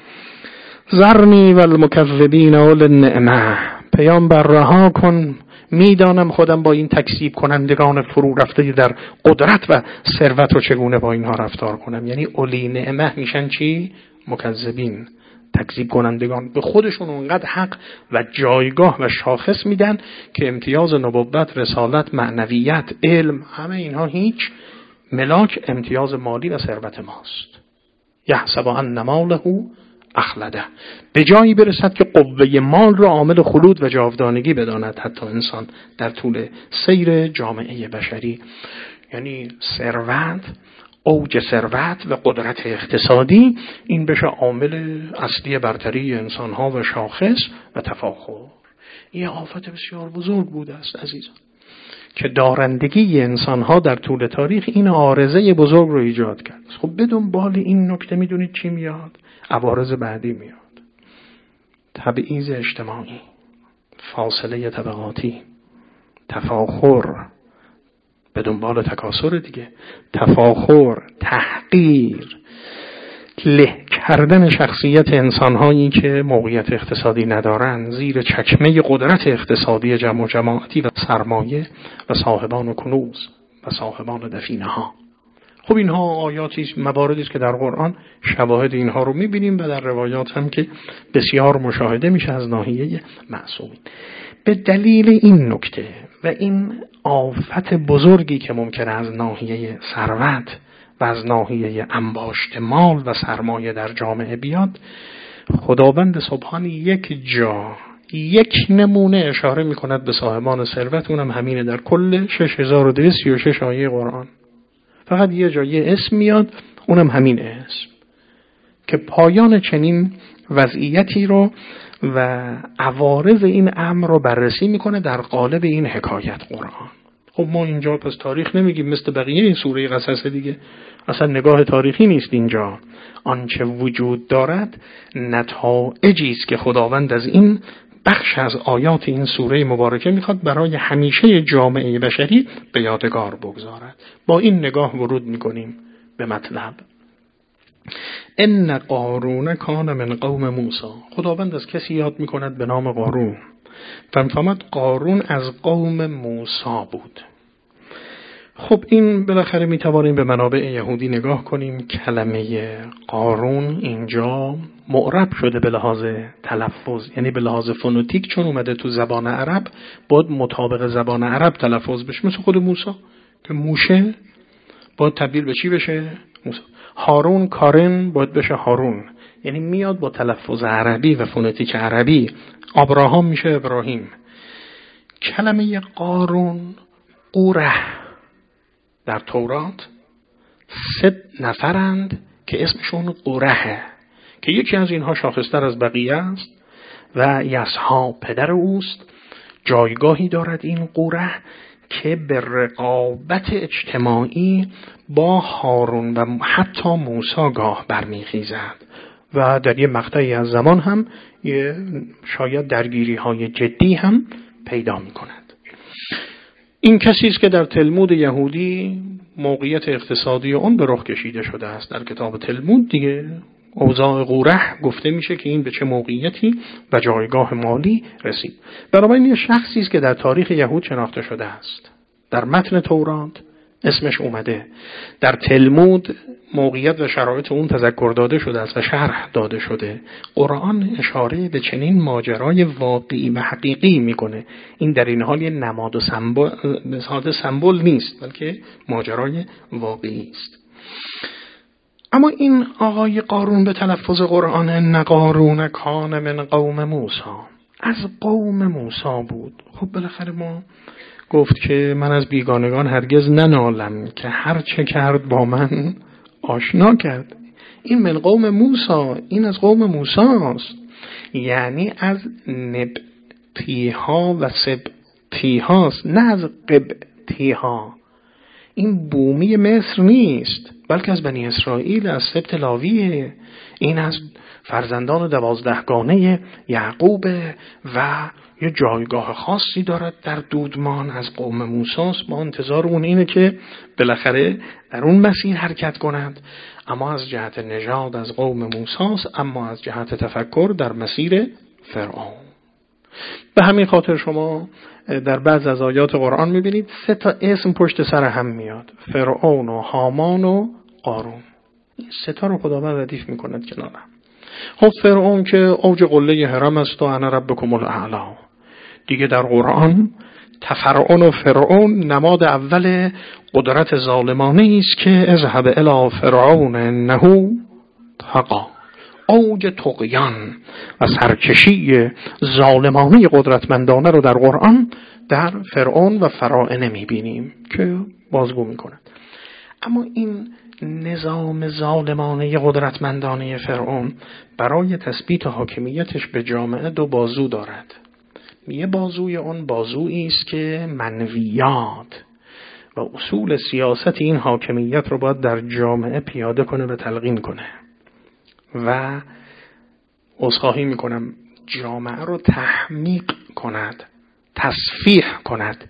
ذرنی و المکذبین اول النعمه، پیامبر رها کن، میدانم خودم با این تکذیب کنندگان فرو رفته در قدرت و ثروت رو چگونه با اینها رفتار کنم. یعنی اولی نعمه میشن چی؟ مکذبین، تکذیب کنندگان. به خودشون اونقدر حق و جایگاه و شاخص میدن که امتیاز نبوت، رسالت، معنویت، علم، همه اینها هیچ، ملاک امتیاز مالی و ثروت ماست. یحسب ان ماله اخلده، به جایی برسد که قوه مال را عامل خلود و جاودانگی بداند حتی انسان در طول سیر جامعه بشری. یعنی ثروت، اوج ثروت و قدرت اقتصادی این بشه عامل اصلی برتری انسان‌ها و شاخص و تفاخر. این آفت بسیار بزرگ بوده است عزیزان که دارندگی انسان‌ها در طول تاریخ این عارضه بزرگ رو ایجاد کرد. خب بدون بال این نکته میدونید چی میاد؟ عوارض بعدی میاد. تبعیض اجتماعی، فاصله طبقاتی، تفاخر، به دنبال تکاسر دیگه، تفاخر، تحقیر، له کردن شخصیت انسان‌هایی که موقعیت اقتصادی ندارن زیر چکمه قدرت اقتصادی جمع و جماعتی و سرمایه و صاحبان کنوز و صاحبان دفینه ها. خب اینها آیاتی، مواردی است که در قرآن شواهد اینها رو می‌بینیم و در روایات هم که بسیار مشاهده میشه از ناحیه معصومین. به دلیل این نکته و این آفت بزرگی که ممکنه از ناحیه ثروت و از ناحیه انباشت مال و سرمایه در جامعه بیاد، خداوند سبحان یک جا یک نمونه اشاره می‌کند به صاحبان ثروت، اونم همینه در کل شش هزار و دویست و سی و شش آیه قرآن. فقط یه جای اسم میاد، اونم همین اسم که پایان چنین وضعیتی رو و عوارض این امر رو بررسی میکنه در قالب این حکایت قرآن. خب ما اینجا پس تاریخ نمیگیم مثل بقیه این سوره قصص دیگه، اصلا نگاه تاریخی نیست اینجا. آنچه وجود دارد نتایجی است که خداوند از این بخش از آیات این سوره مبارکه میخواد برای همیشه جامعه بشری به یادگار بگذارد. با این نگاه ورود میکنیم به مطلب. ان قارون کان من قوم موسی. خداوند از کسی یاد میکند به نام قارون. فهمت قارون از قوم موسی بود. خب این بالاخره میتوانیم به منابع یهودی نگاه کنیم. کلمه قارون اینجا معرب شده به لحاظ تلفظ، یعنی به لحاظ فونتیک، چون اومده تو زبان عرب باید مطابق زبان عرب تلفظ بشه، مثل خود موسی که موشه باید تبدیل به چی بشه؟ موسی. هارون، کارن باید بشه هارون، یعنی میاد با تلفظ عربی و فونتیک عربی. ابراهام میشه ابراهیم. کلمه قارون، قوره، در تورات سه نفرند که اسمشون قورهه که یکی از اینها شاخصتر از بقیه است و یسحا پدر اوست. جایگاهی دارد این قوره که به رقابت اجتماعی با هارون و حتی موسی گاه برمیخیزد و در یه مقطعی از زمان هم یه شاید درگیری های جدی هم پیدا می کند. این کسی است که در تلمود یهودی موقعیت اقتصادی اون به رخ کشیده شده است. در کتاب تلمود دیگه اوضاع قوره گفته میشه که این به چه موقعیتی و جایگاه مالی رسید. بنابراین این شخصی است که در تاریخ یهود شناخته شده است. در متن تورات اسمش اومده. در تلمود موقعیت و شرایط اون تذکر داده شده است و شرح داده شده. قرآن اشاره به چنین ماجرای واقعی و حقیقی میکنه. این در این حال یه نماد و سمبل ساده سمبل نیست، بلکه ماجرای واقعی است. اما این آقای قارون به تلفظ قرآن ان قارون کان من قوم موسی، از قوم موسی بود. خب بالاخره ما گفت که من از بیگانگان هرگز ننالم که هر چه کرد با من آشنا کرد. این من قوم موسی، این از قوم موسی است، یعنی از نبطیها و سبطیها است، نه از قبطیها. این بومی مصر نیست، بلکه از بنی اسرائیل، از سبط لاویه. این از فرزندان دوازدهگانه یعقوب و یه جایگاه خاصی دارد در دودمان. از قوم موسی. ما انتظار اون اینه که بالاخره در اون مسیر حرکت کند، اما از جهت نژاد از قوم موسی، اما از جهت تفکر در مسیر فرعون. به همین خاطر شما در بعض از آیات قرآن میبینید سه تا اسم پشت سر هم میاد: فرعون و هامان و قارون. این سه تا رو خداوند ردیف میکند کنار هم. خب فرعون که اوج قله هرم است و انا ربکم الاعلی. دیگه در قرآن تفرعون و فرعون نماد اول قدرت ظالمانه است که اذهب الی فرعون انه طغی. اوج طغیان و سرکشی ظالمانه قدرتمندانه رو در قرآن در فرعون و فراعنه میبینیم که بازگو میکنند. اما این نظام ظالمانه قدرتمندانه فرعون برای تثبیت حاکمیتش به جامعه دو بازو دارد. یه بازوی اون بازویی است که منویات و اصول سیاست این حاکمیت رو باید در جامعه پیاده کنه و تلقین کنه و عذرخواهی میکنم جامعه رو تحمیق کند، تصفیح کند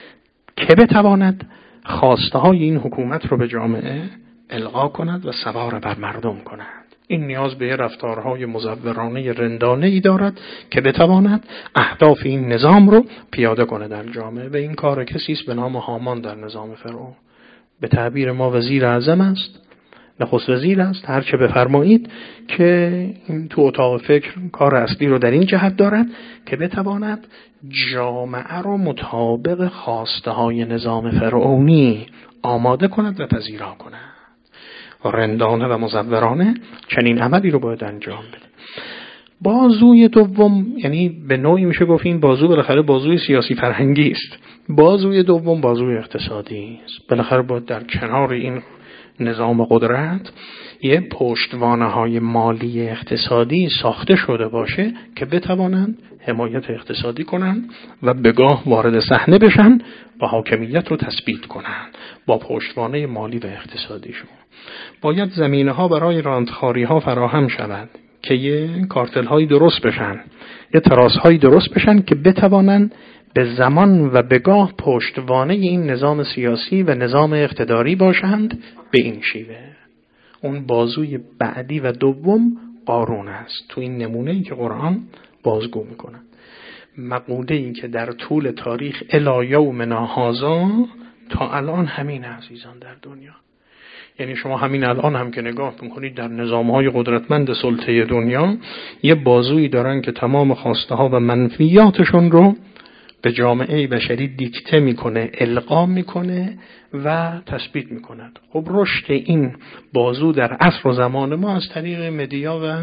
که بتواند خواسته های این حکومت رو به جامعه القا کند و سوار بر مردم کند. این نیاز به رفتارهای مزورانه رندانه‌ای دارد که بتواند اهداف این نظام رو پیاده کنه در جامعه. و این کار کسی است به نام هامان در نظام فرعون. به تعبیر ما وزیر اعظم است، نخست وزیر است، هر چه بفرمایید، که این تو اتاق فکر کار اصلی رو در این جهت دارد که بتواند جامعه رو مطابق خواسته های نظام فرعونی آماده کند و پذیرا کند. رندانه و مزورانه چنین عملی رو باید انجام بده. بازوی دوم، یعنی به نوعی میشه گفت این بازو بالاخره بازوی سیاسی فرهنگی است. بازوی دوم بازوی اقتصادی است. بالاخره باید در کنار این نظام قدرت یه پشتوانه های مالی اقتصادی ساخته شده باشه که بتوانند حمایت اقتصادی کنند و بگاه وارد صحنه بشن و حاکمیت رو تثبیت کنند با پشتوانه مالی و اقتصادیشون. باید زمینه ها برای راندخاری ها فراهم شود که یه کارتل هایی درست بشن، یه تراس هایی درست بشن که بتوانند به زمان و بگاه پشتوانه این نظام سیاسی و نظام اقتداری باشند. به این شیوه اون بازوی بعدی و دوم قارون است تو این نمونه‌ای که قرآن بازگو میکنه. مقوله‌ای که در طول تاریخ الی یومنا هذا تا الان همین عزیزان در دنیا، یعنی شما همین الان هم که نگاه میکنید در نظام‌های قدرتمند سلطه دنیا یه بازویی دارن که تمام خواسته ها و منفیاتشون رو به جامعه بشری دیکته میکنه، القا میکنه و تثبیت میکند. خب رشد این بازو در عصر و زمان ما از طریق مدیا و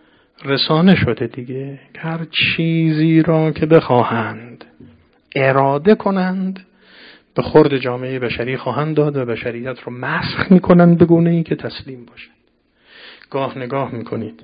رسانه شده دیگه، که هر چیزی را که بخواهند اراده کنند به خورد جامعه بشری خواهند داد و بشریت رو مسخ میکنند به گونه‌ای که تسلیم باشه. گاه نگاه میکنید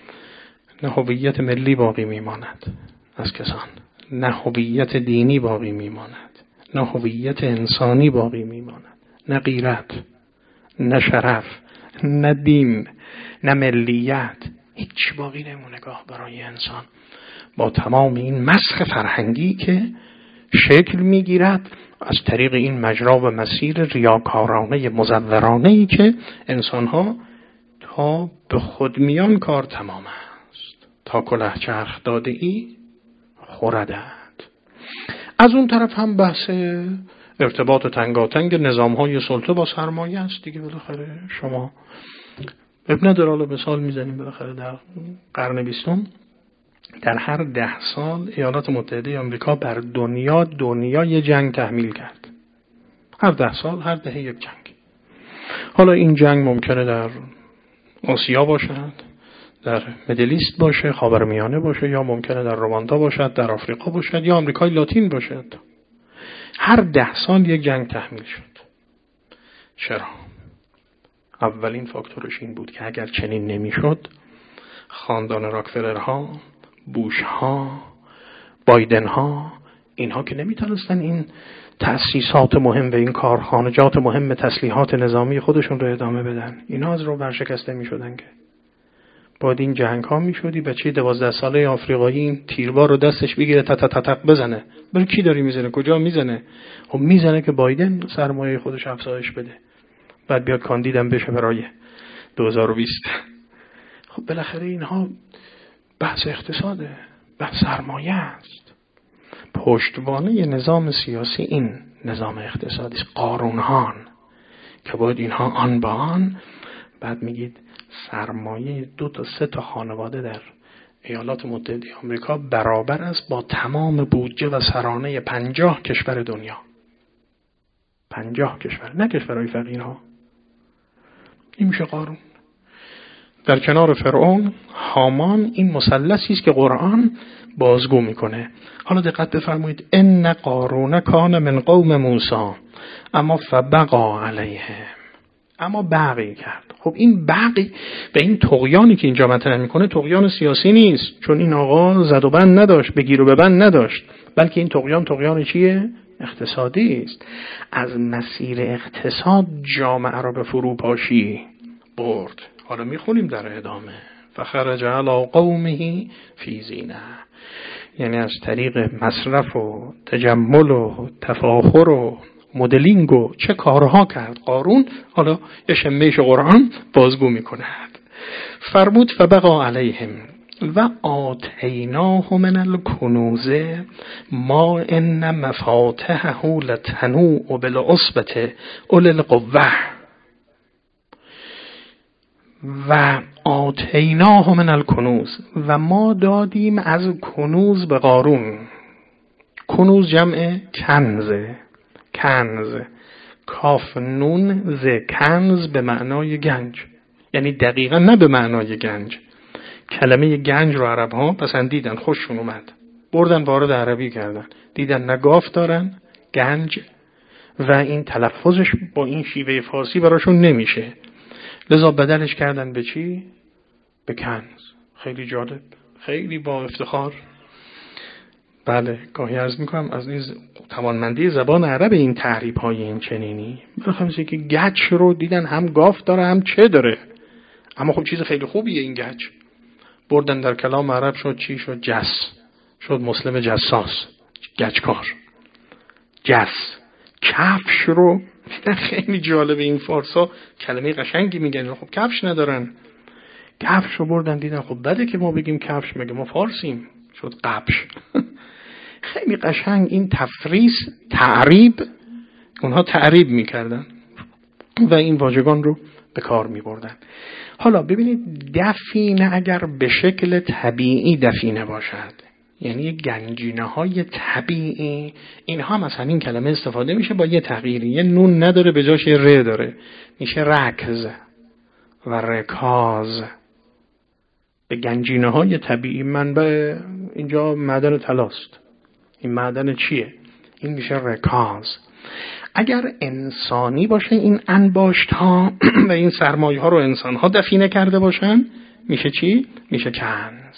نه هویت ملی باقی میماند از کسان، نه هویت دینی باقی میماند، نه هویت انسانی باقی میماند، نه غیرت، نه شرف، نه دین، نه ملیت، هیچ باقی نمونه گاه برای انسان. با تمام این مسخ فرهنگی که شکل میگیرد از طریق این مجرا و مسیر ریاکارانه مزورانه‌ای که انسان‌ها تا به خود میان کار تمام است، تا کلاه چرخ داده ای خوردد. از اون طرف هم بحث ارتباط تنگاتنگ نظام‌های سلطه با سرمایه است دیگه. بالاخره شما ابن درال مثال میزنیم، بالاخره در قرن بیستم در هر ده سال ایالات متحده آمریکا بر دنیا دنیا یه جنگ تحمیل کرد. هر ده سال، هر دهه یک جنگ. حالا این جنگ ممکنه در آسیا باشد، در مدلیست باشه، خاورمیانه باشه، یا ممکنه در رواندا باشد، در آفریقا باشد، یا آمریکای لاتین باشد. هر ده سال یک جنگ تحمیل شد. چرا؟ اولین فاکتورش این بود که اگر چنین نمیشد، خاندان راکفلرها، بوشها، بایدنها، اینها که نمیتونستن این تأسیسات مهم و این کارخانجات مهم تسلیحات نظامی خودشون رو ادامه بدن، اینا از رو برشکسته میشدن. که باید این جنگ ها میشدی بچه دوازده ساله آفریقایی این تیربار رو دستش بگیره تا تا تا تا بزنه. برای کی داری میزنه؟ کجا میزنه؟ خب میزنه که بایدن سرمایه خودش افزایش بده، بعد بیاد کاندیدم بشه برای دو هزار و بیست. خب بالاخره اینها بحث اقتصاده، بحث سرمایه است. پشتوانه نظام سیاسی این نظام اقتصادی است، قارونهان که باید اینها آن با آن. بعد میگید سرمایه دو تا سه تا خانواده در ایالات متحده آمریکا برابر است با تمام بودجه و سرانه پنجاه کشور دنیا. پنجاه کشور، نه کشورهای فقیرها. این میشه قارون. در کنار فرعون، هامان، این مثلثی است که قرآن بازگو میکنه. حالا دقت بفرمایید، ان قارون کان من قوم موسی اما فبقا علیهم، اما بغی کرد. خب این بغی به این طغیانی که اینجا مطرح میکنه طغیان سیاسی نیست، چون این آقا زد و بند نداشت، بگیر و ببند نداشت، بلکه این طغیان طغیان چیه؟ اقتصادی است. از مسیر اقتصاد جامعه را به فروپاشی برد. حالا میخونیم در ادامه، فخرج علی قومه فی زینه، یعنی از طریق مصرف و تجمل و تفاخر و مدلینگ و چه کارها کرد قارون. حالا یه شمیش قرآن بازگو میکند. فرمود فبقا علیهم و آتیناه من الکنوز ما ان مفاتحه لتنوء بالعصبة اولی القوة و آتیناه من الکنوز، و ما دادیم از کنوز به قارون. کنوز جمع کنزه، کنز، کاف نون ز، کنز به معنای گنج، یعنی دقیقا نه به معنای گنج. کلمه گنج رو عرب ها پسندیدن، خوششون اومد، بردن وارد عربی کردن، دیدن نگاف دارن، گنج، و این تلفظش با این شیوه فارسی براشون نمیشه، لذا بدلش کردن به چی؟ به کنز. خیلی جالب، خیلی با افتخار. بله، گاهی عرض میکنم از نیز توانمندی زبان عرب این تعریب های این چنینی. بخوام که گچ رو دیدن هم گاف داره هم چه داره، اما خب چیز خیلی خوبیه این گچ. بردن در کلام عرب شد چی؟ شد جس، شد مسلم جساس، گچکار. جس. کفش رو خیلی جالب، این فارسا کلمه قشنگی میگن، خب کفش ندارن. کفش رو بردن دیدن خب بده که ما بگیم کفش، مگه ما فارسیم، شد قبش. خیلی قشنگ این تفریس، تعریب، اونها تعریب میکردن و این واژگان رو به کار میبردن. حالا ببینید، دفینه اگر به شکل طبیعی دفینه باشد، یعنی گنجینه های طبیعی، اینها مثلا این کلمه استفاده میشه با یه تغییری، یه نون نداره به جاش یه ر داره، میشه رکز و رکاز. به گنجینه های طبیعی، منبع اینجا معدن طلاست. این معدن چیه؟ این میشه رکاز. اگر انسانی باشه این انباشت ها و این سرمایه ها رو انسان ها دفینه کرده باشن، میشه چی؟ میشه کنز.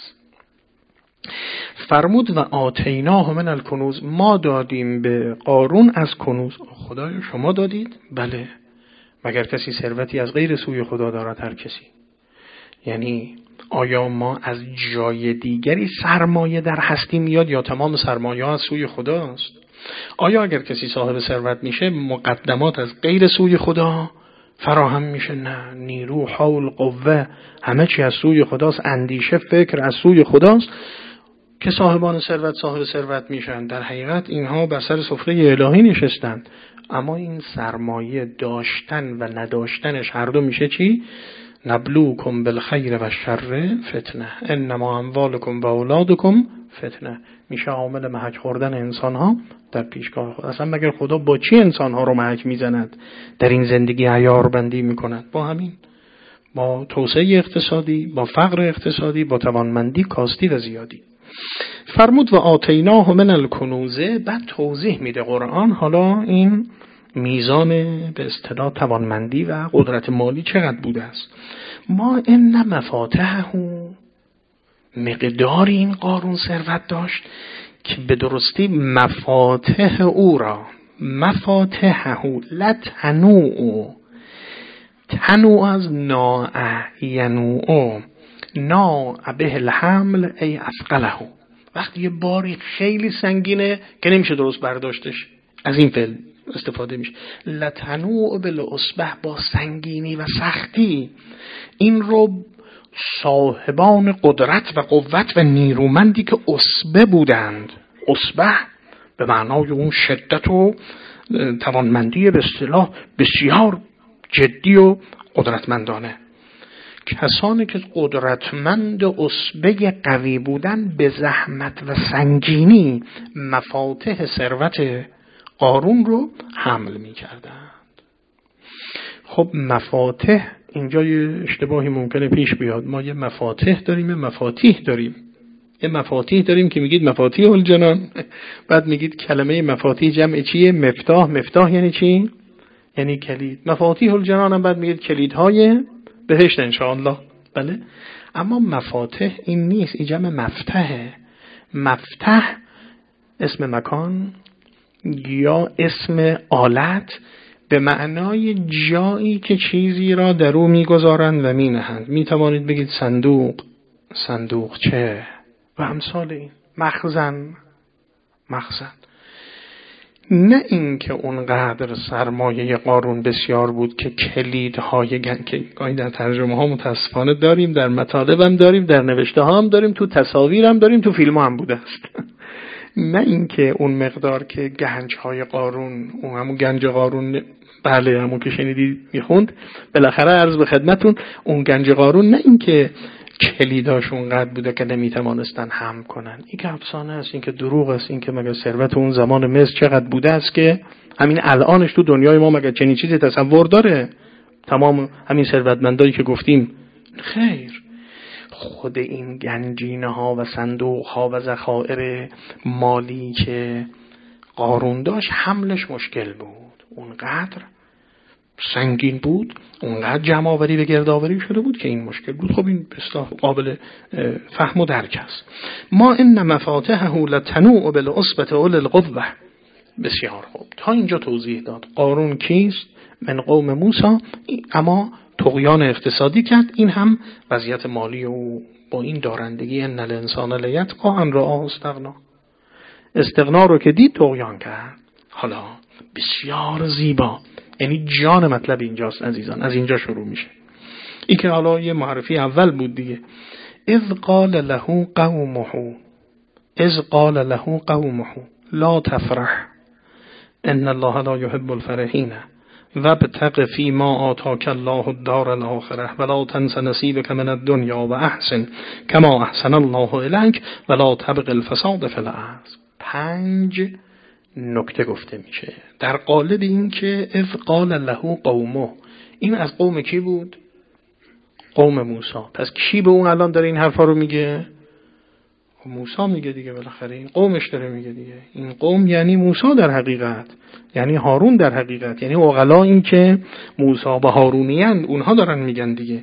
فرمود و آتیناه من الکنوز، ما دادیم به قارون از کنوز. خدای شما دادید؟ بله. مگر کسی ثروتی از غیر سوی خدا دارد؟ هر کسی. یعنی آیا ما از جای دیگری سرمایه در هستی میاد یا تمام سرمایه ها از سوی خداست؟ آیا اگر کسی صاحب ثروت میشه مقدمات از غیر سوی خدا فراهم میشه؟ نه، نیرو، حول، قوه، همه چی از سوی خداست، اندیشه، فکر از سوی خداست که صاحبان ثروت صاحب ثروت میشن. در حقیقت اینها بر سر سفره الهی نشستند، اما این سرمایه داشتن و نداشتنش هر دو میشه چی؟ نبلوکم بالخیر و شر فتنه انما اموالکم و اولادکم فتنه. میشه عامل محک خوردن انسان ها در پیشگاه خود. اصلا مگر خدا با چی انسان ها رو محک میزند؟ در این زندگی عیار بندی میکند با همین، با توسعه اقتصادی، با فقر اقتصادی، با توانمندی کاستی و زیادی. فرمود و آتیناه من الکنوزه. بعد توضیح میده قرآن حالا این میزان به اصطلاح توانمندی و قدرت مالی چقدر بوده است. ما ان مفاتحه، مقدار این قارون ثروت داشت که به درستی مفاتح او را، مفاتحه لتنوع، تنوع از ناع ینوع، ناع به الحمل ای اثقله. وقتی یه باری خیلی سنگینه که نمیشه درست برداشتش، از این فعل استفاده میشه. لتنوع بالعصبه، با سنگینی و سختی. این رو صاحبان قدرت و قوت و نیرومندی که عصبه بودند، عصبه به معنای اون شدت و توانمندی به اصطلاح بسیار جدی و قدرتمندانه، کسانی که قدرتمند عصبه قوی بودن به زحمت و سنگینی مفاتح ثروت قارون رو حمل می کردند. خب مفاتح، اینجا یه اشتباهی ممکنه پیش بیاد. ما یه مفاتح داریم، یه مفاتیح داریم. یه مفاتیح داریم که میگید مفاتیح الجنان، بعد میگید کلمه مفاتیح جمع چیه؟ مفتاح. مفتاح یعنی چی؟ یعنی کلید. مفاتیح الجنان هم بعد میگید کلیدهای بهشت انشاءالله. بله، اما مفاتح این نیست، این جمع مفتحه. مفتح اسم مکان یا اسم آلت به معنای جایی که چیزی را در او میگذارند و مینهند. میتوانید بگید صندوق، صندوقچه و امثال این. مخزن، مخزن. نه اینکه اونقدر سرمایه قارون بسیار بود که کلیدهای گنج، که گاهی در ترجمه ها متاسفانه داریم، در مطالب هم داریم، در نوشته ها هم داریم، تو تصاویر هم داریم، تو فیلم ها هم بوده است. نه اینکه اون مقدار که گنج های قارون، اون همون گنج قارون، بله همون که شنیدید میخوند، بالاخره عرض به خدمتون اون گنج قارون، نه اینکه کلیداش اونقدر بوده که نمیتوانستن حمل کنن. این که افسانه است، این که دروغ است. این که مگه ثروت اون زمان مصر چقدر بوده است که همین الانش تو دنیای ما مگه چنین چیزی تصور داره؟ تمام همین ثروتمندایی که گفتیم، خیر. خود این گنجینه ها و صندوق ها و ذخایر مالی که قارون داشت حملش مشکل بود، اونقدر سنگین بود، اونقدر جمع آوری و گردآوری شده بود که این مشکل بود. خب این بسیار قابل فهم و درک است. ما ان مفاتحه لتنوع بالعصبة اولی القوة. بسیار خوب، تا اینجا توضیح داد قارون کیست؟ من قوم موسی، اما طغیان اقتصادی کرد. این هم وضعیت مالی او با این دارندگی ان الانسان لیطغی ان رآه استغنا، استغنا رو که دید طغیان کرد. حالا بسیار زیبا، یعنی جان مطلب اینجاست عزیزان، از اینجا شروع میشه. این که حالا یه معرفی اول بود دیگه. اذ قال له قومه، اذ قال له قومه لا تفرح ان الله لا يحب الفرحین وابتغ فيما آتاك الله الدار الآخرة ولا تنس نصيبك من الدنيا واحسن كما احسن الله اليك ولا تبغ الفساد في الارض. پنج نکته گفته میشه در قالب این که اذ قال له قومه. این از قوم کی بود؟ قوم موسی. پس کی به اون الان داره این حرفا رو میگه؟ موسی میگه دیگه، بالاخره این قومش داره میگه دیگه. این قوم یعنی موسی در حقیقت، یعنی هارون در حقیقت، یعنی عقلا این که موسی و هارونیان، اونها دارن میگن دیگه.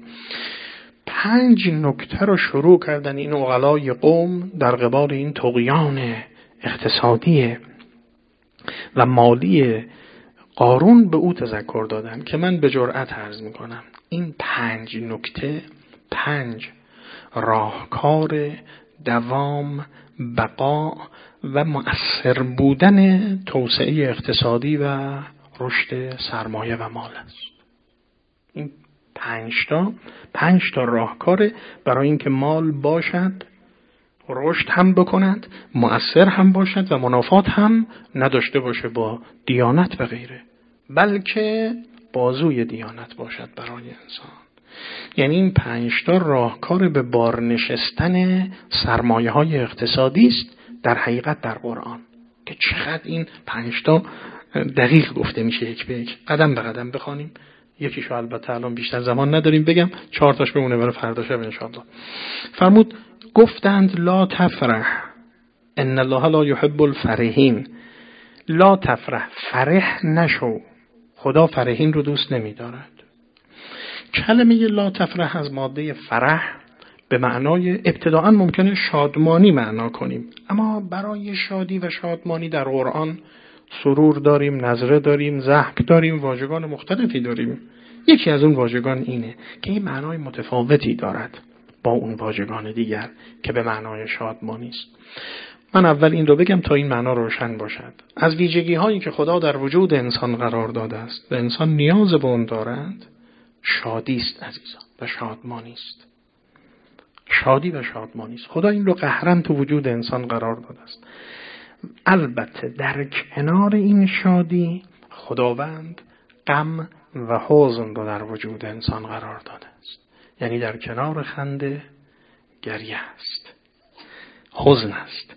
پنج نکته رو شروع کردن این عقلای قوم در قبال این طغیان اقتصادی و مالی قارون به او تذکر دادن که من به جرأت عرض میکنم این پنج نکته، پنج راهکار دوام، بقا و مؤثر بودن توسعه اقتصادی و رشد سرمایه و مال است. این پنج تا پنج تا راهکار برای اینکه مال باشد، رشد هم بکند، مؤثر هم باشد و منافات هم نداشته باشه با دیانت و غیره. بلکه بازوی دیانت باشد برای انسان. یعنی این پنج تا راهکار به بار نشستن سرمایه های اقتصادی است در حقیقت در قرآن، که چقدر این پنج تا دقیق گفته میشه یک به یک، قدم به قدم بخوانیم. یکیشو البته الان بیشتر زمان نداریم بگم، چهار تاش بمونه برای فردا شب ان شاء الله. فرمود گفتند لا تفرح ان الله لا يحب الفرحین. لا تفرح، فرح نشو، خدا فرحین رو دوست نمی‌دارد. کلمه لا تفرح از ماده فرح به معنای ابتداءً ممکنه شادمانی معنا کنیم، اما برای شادی و شادمانی در قرآن سرور داریم، نظره داریم، ضحک داریم، واژگان مختلفی داریم. یکی از اون واژگان اینه که این معنای متفاوتی دارد با اون واژگان دیگر که به معنای شادمانی است. من اول این رو بگم تا این معنا روشن باشد. از ویژگی هایی که خدا در وجود انسان قرار داده است و انسان نیاز به اون دارد، شادی است عزیزان و شادمانی است. شادی و شادمانی است. خدا این رو قهرن تو وجود انسان قرار داده است. البته در کنار این شادی خداوند غم و حزن رو در وجود انسان قرار داده است. یعنی در کنار خنده گریه است، حزن است.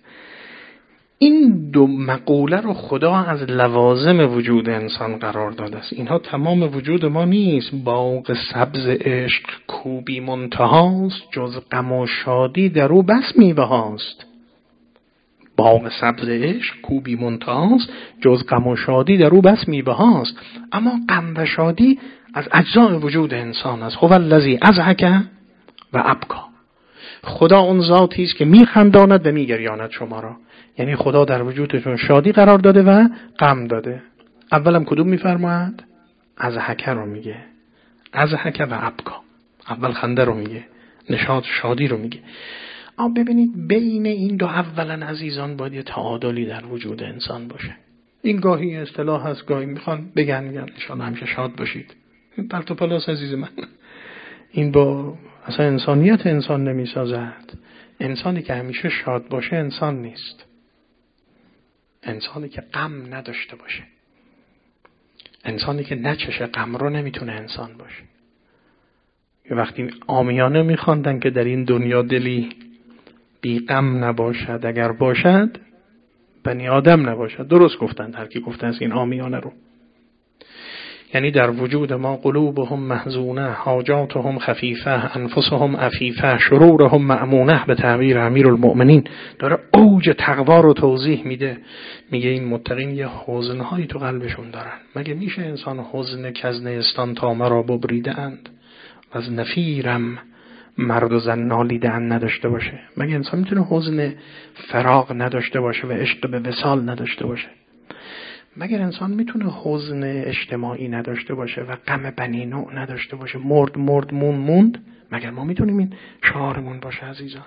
این دو مقوله رو خدا از لوازم وجود انسان قرار داده است. اینها تمام وجود ما نیست. باغ سبز عشق کوبی منتهاست، جز غم و شادی در او بس میوه هاست. باغ سبز عشق کوبی منتهاست، جز غم و شادی در او بس میوه هاست. اما غم و شادی از اجزای وجود انسان است. هو الذی اضحک و ابکا. خدا اون ذاتی است که میخنداند و میگریاند شما را. یعنی خدا در وجودتون شادی قرار داده و غم داده. اولم کدوم میفرماید؟ اضحک رو میگه، اضحک و ابکا. اول خنده رو میگه، نشاط شادی رو میگه. اما ببینید بین این دو اولا عزیزان باید یه تعادلی در وجود انسان باشه. این گاهی اصطلاح هست، گاهی میخوان بگن میگن ان شاء الله همیشه شاد باشید. این پرت و پلاس عزیز من. این با اصلا انسانیت انسان نمیسازد. انسانی که همیشه شاد باشه انسان نیست. انسانی که غم نداشته باشه، انسانی که نچشه غم رو نمیتونه انسان باشه. یه وقتی عامیانه میخواندن که در این دنیا دلی بی غم نباشد، اگر باشد بنی آدم نباشد. درست گفتند هر کی گفتن این عامیانه رو. یعنی در وجود ما قلوبهم محزونه، حاجاتهم خفیفه، انفسهم عفیفه، شرورهم مأمونه، به تعبیر امیرالمؤمنین داره اوج تقوا رو توضیح میده. میگه این متقین یه حزنهایی تو قلبشون دارن. مگه میشه انسان حزن کز نیستان تا مرا ببریده اند و از نفیرم مرد و زن نالیده اند نداشته باشه؟ مگه انسان میتونه حزن فراق نداشته باشه و عشق به وصال نداشته باشه؟ مگر انسان میتونه حزن اجتماعی نداشته باشه و غم بنی نوع نداشته باشه؟ مرد مرد مون موند. مگر ما میتونیم این شعارمون باشه عزیزان؟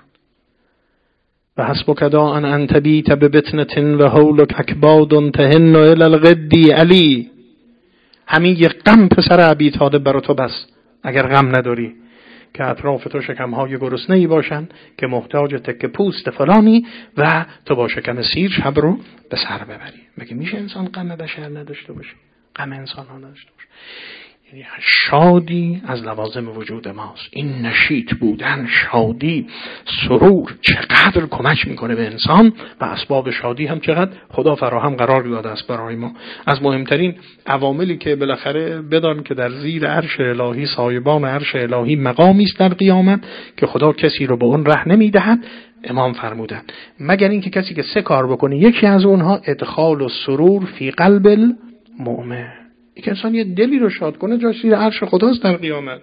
و حسبک داء ان انت بیت ببطنة و هولک اکباد تهن الی الغدی علی. همین یه غم پسر ابی طالب برای تو بس، اگر غم نداری که اطراف تو شکمهای گرسنه‌ای باشن که محتاج تکه پوست فلانی و تو با شکم سیر شب رو به سر ببری. مگه میشه انسان غم بشر نداشته باشه؟ غم انسان ها نداشته باشه؟ یعنی شادی از لوازم وجود ماست. این نشیط بودن، شادی، سرور چقدر کمک میکنه به انسان و اسباب شادی هم چقدر خدا فراهم قرار داده است برای ما. از مهمترین عواملی که بالاخره بدان که در زیر عرش الهی، سایبان عرش الهی مقامی است در قیامت که خدا کسی رو به اون ره نمیدهد. امام فرمودن مگر این که کسی که سه کار بکنه، یکی از اونها ادخال و سرور فی قلب المؤمن، یک انسان یه دلی رو شاد کنه، جاش زیر عرش خداست در قیامت.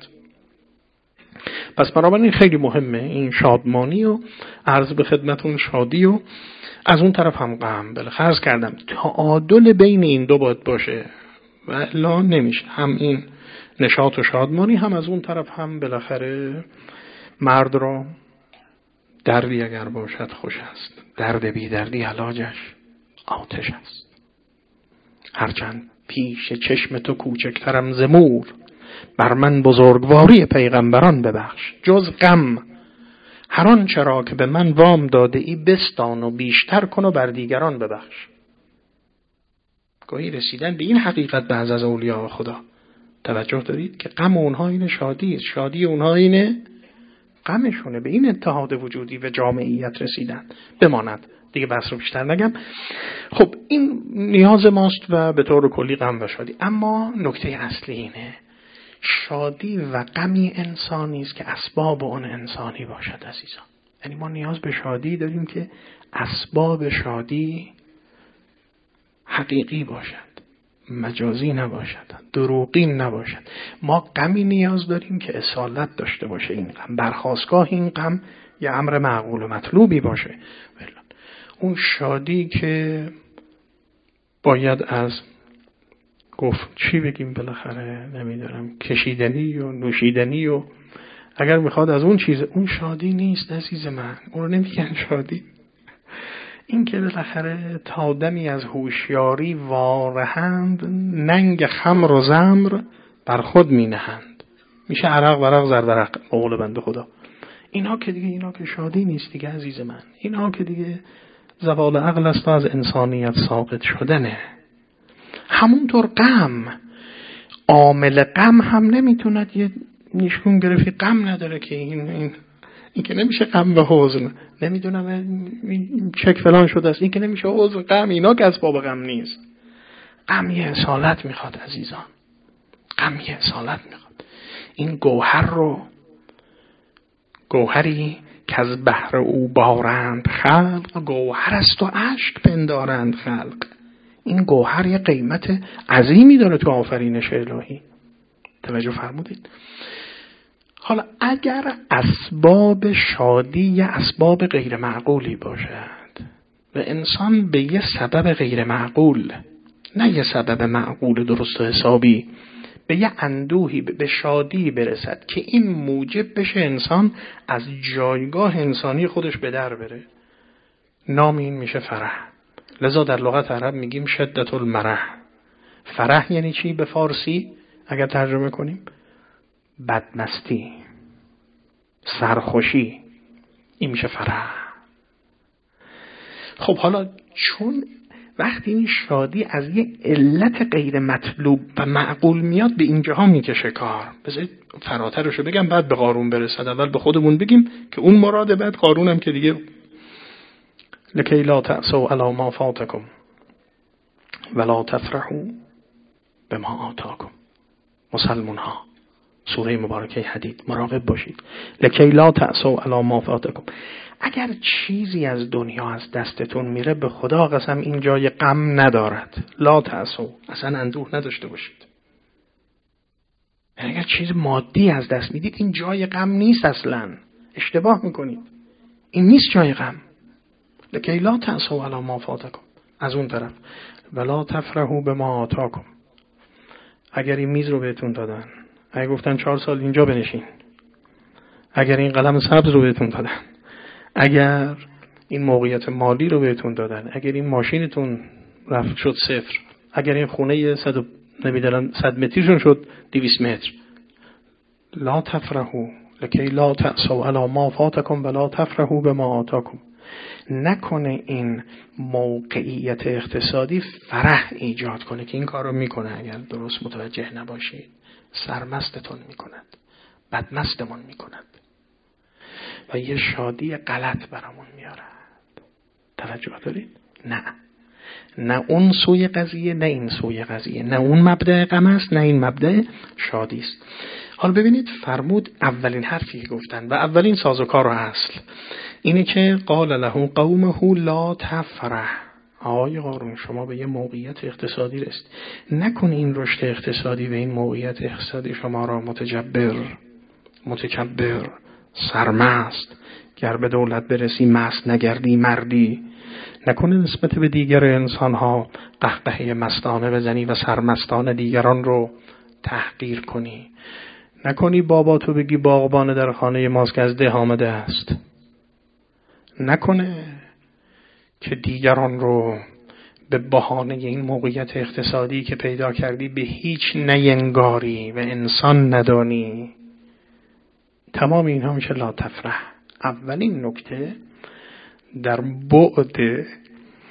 پس بنابراین خیلی مهمه این شادمانی و عرض به خدمتون شادی و از اون طرف هم غم. بالاخره عرض کردم تعادل بین این دو باید باشه و الا نمیشه. هم این نشاط و شادمانی، هم از اون طرف هم بالاخره مرد را دردی اگر باشد خوش است، درد بی دردی علاجش آتش است. هرچند پیش چشم تو کوچکترم ز مور، بر من بزرگواری پیغمبران ببخش. جز غم هر آن چرا که به من وام داده ای بستان و بیشتر کن و بر دیگران ببخش. گاهی رسیدن به این حقیقت بعض از اولیاء خدا. توجه دارید که غم اونها اینه شادی است، شادی اونها اینه غمشونه. به این اتحاد وجودی و جامعیت رسیدن. بماند دیگه بحث رو بیشتر نگم. خب این نیاز ماست و به طور کلی غم و شادی. اما نکته اصلی اینه شادی و غمی انسانی است که اسباب اون انسانی باشد عزیزان. یعنی ما نیاز به شادی داریم که اسباب شادی حقیقی باشد، مجازی نباشد، دروغین نباشد. ما غمی نیاز داریم که اصالت داشته باشه. این غم برخاستگاه این غم یه امر معقول و مطلوبی باشه. اون شادی که باید از گفت چی بگیم بالاخره نمیدونم کشیدنی و نوشیدنی و اگر میخواد از اون چیز، اون شادی نیست عزیز من. اون رو نمیگن شادی. این که بالاخره تا دمی از هوشیاری وارهند، ننگ خمر و زمر بر خود می نهند. میشه عرق ورق زر ورق قول بنده خدا. اینا که دیگه اینا که شادی نیست دیگه عزیز من. اینا که دیگه زوال عقل است و از انسانیت ساقط شدنه. همونطور غم، عامل غم هم نمیتوند یه نشون گرفتی غم نداره که این این این که نمیشه غم و حزن. نمیدونم چک فلان شده است، این که نمیشه حزن غم. اینا که اسباب غم نیست. غم یه اصالت میخواد عزیزان. غم یه اصالت میخواد. این گوهر رو، گوهری که از بحر او بارند خلق، گوهر است و اشک پندارند خلق. این گوهر یه قیمت عظیمی داره تو آفرینش الهی. توجه فرمودید؟ حالا اگر اسباب شادی یا اسباب غیر معقولی باشد و انسان به یه سبب غیر معقول، نه یه سبب معقول درست و حسابی، به یه اندوهی، به شادی برسد که این موجب بشه انسان از جایگاه انسانی خودش به در بره، نام این میشه فرح. لذا در لغت عرب میگیم شدت المرح. فرح یعنی چی به فارسی اگر ترجمه کنیم؟ بدمستی، سرخوشی. این میشه فرح. خب حالا چون وقتی این شادی از یک علت غیر مطلوب و معقول میاد، به اینجاها میکشه کار. بذارید فراترشو بگم بعد به قارون برسد. اول به خودمون بگیم که اون مراده، بعد قارونم که دیگه لکی لا تأسوا علی ما فاتکم ولا تفرحوا بما آتاکم. مسلمون ها سوره مبارکه حدید، مراقب باشید. لکی لا تأسوا علی ما فاتکم. اگر چیزی از دنیا از دستتون میره، به خدا قسم این جای غم ندارد. لا تأسوا، اصلا اندوه نداشته باشید. اگر چیز مادی از دست میدید، این جای غم نیست اصلا. اشتباه میکنید. این نیست جای غم. لکی لا تأسوا علی ما فاتکم. از اون طرف ولا تفرحوا بما آتاکم. اگر این میز رو بهتون دادن، اگر گفتن چهار سال اینجا بنشین، اگر این قلم سبز رو بهتون دادن، اگر این موقعیت مالی رو بهتون دادن، اگر این ماشینتون رفت شد صفر، اگر این خونه صد نمیدونم صد متریشون شد دویست متر، لا تفرحوا لکی لا تأسوا علی ما فاتکم ولا تفرحوا بما آتاکم. نکنه این موقعیت اقتصادی فرح ایجاد کنه، که این کار رو میکنه اگر درست متوجه نباشید. سرمستتون میکند، بدمستمون میکند و یه شادی غلط برامون میارد. توجه دارید؟ نه نه اون سوی قضیه، نه این سوی قضیه، نه اون مبدأ غم است، نه این مبدأ شادی است. حالا ببینید فرمود اولین حرفی که گفتن و اولین سازوکار و اصل اینه که قال له قومه لا تفرح. آقای قارون شما به یه موقعیت اقتصادی رسید، نکن این رشد اقتصادی و این موقعیت اقتصادی شما را متجبر، متکبر، سرمست، گر به دولت برسی مست نگردی مردی. نکنه نسبت به دیگر انسان ها قهقهه مستانه بزنی و سرمستان دیگران رو تحقیر کنی. نکنی بابا تو بگی باغبان در خانه ماست که از ده آمده است. نکنه که دیگران رو به بهانه این موقعیت اقتصادی که پیدا کردی به هیچ نینگاری و انسان ندانی. تمام اینها میشه لا تفرح. اولین نکته در بعد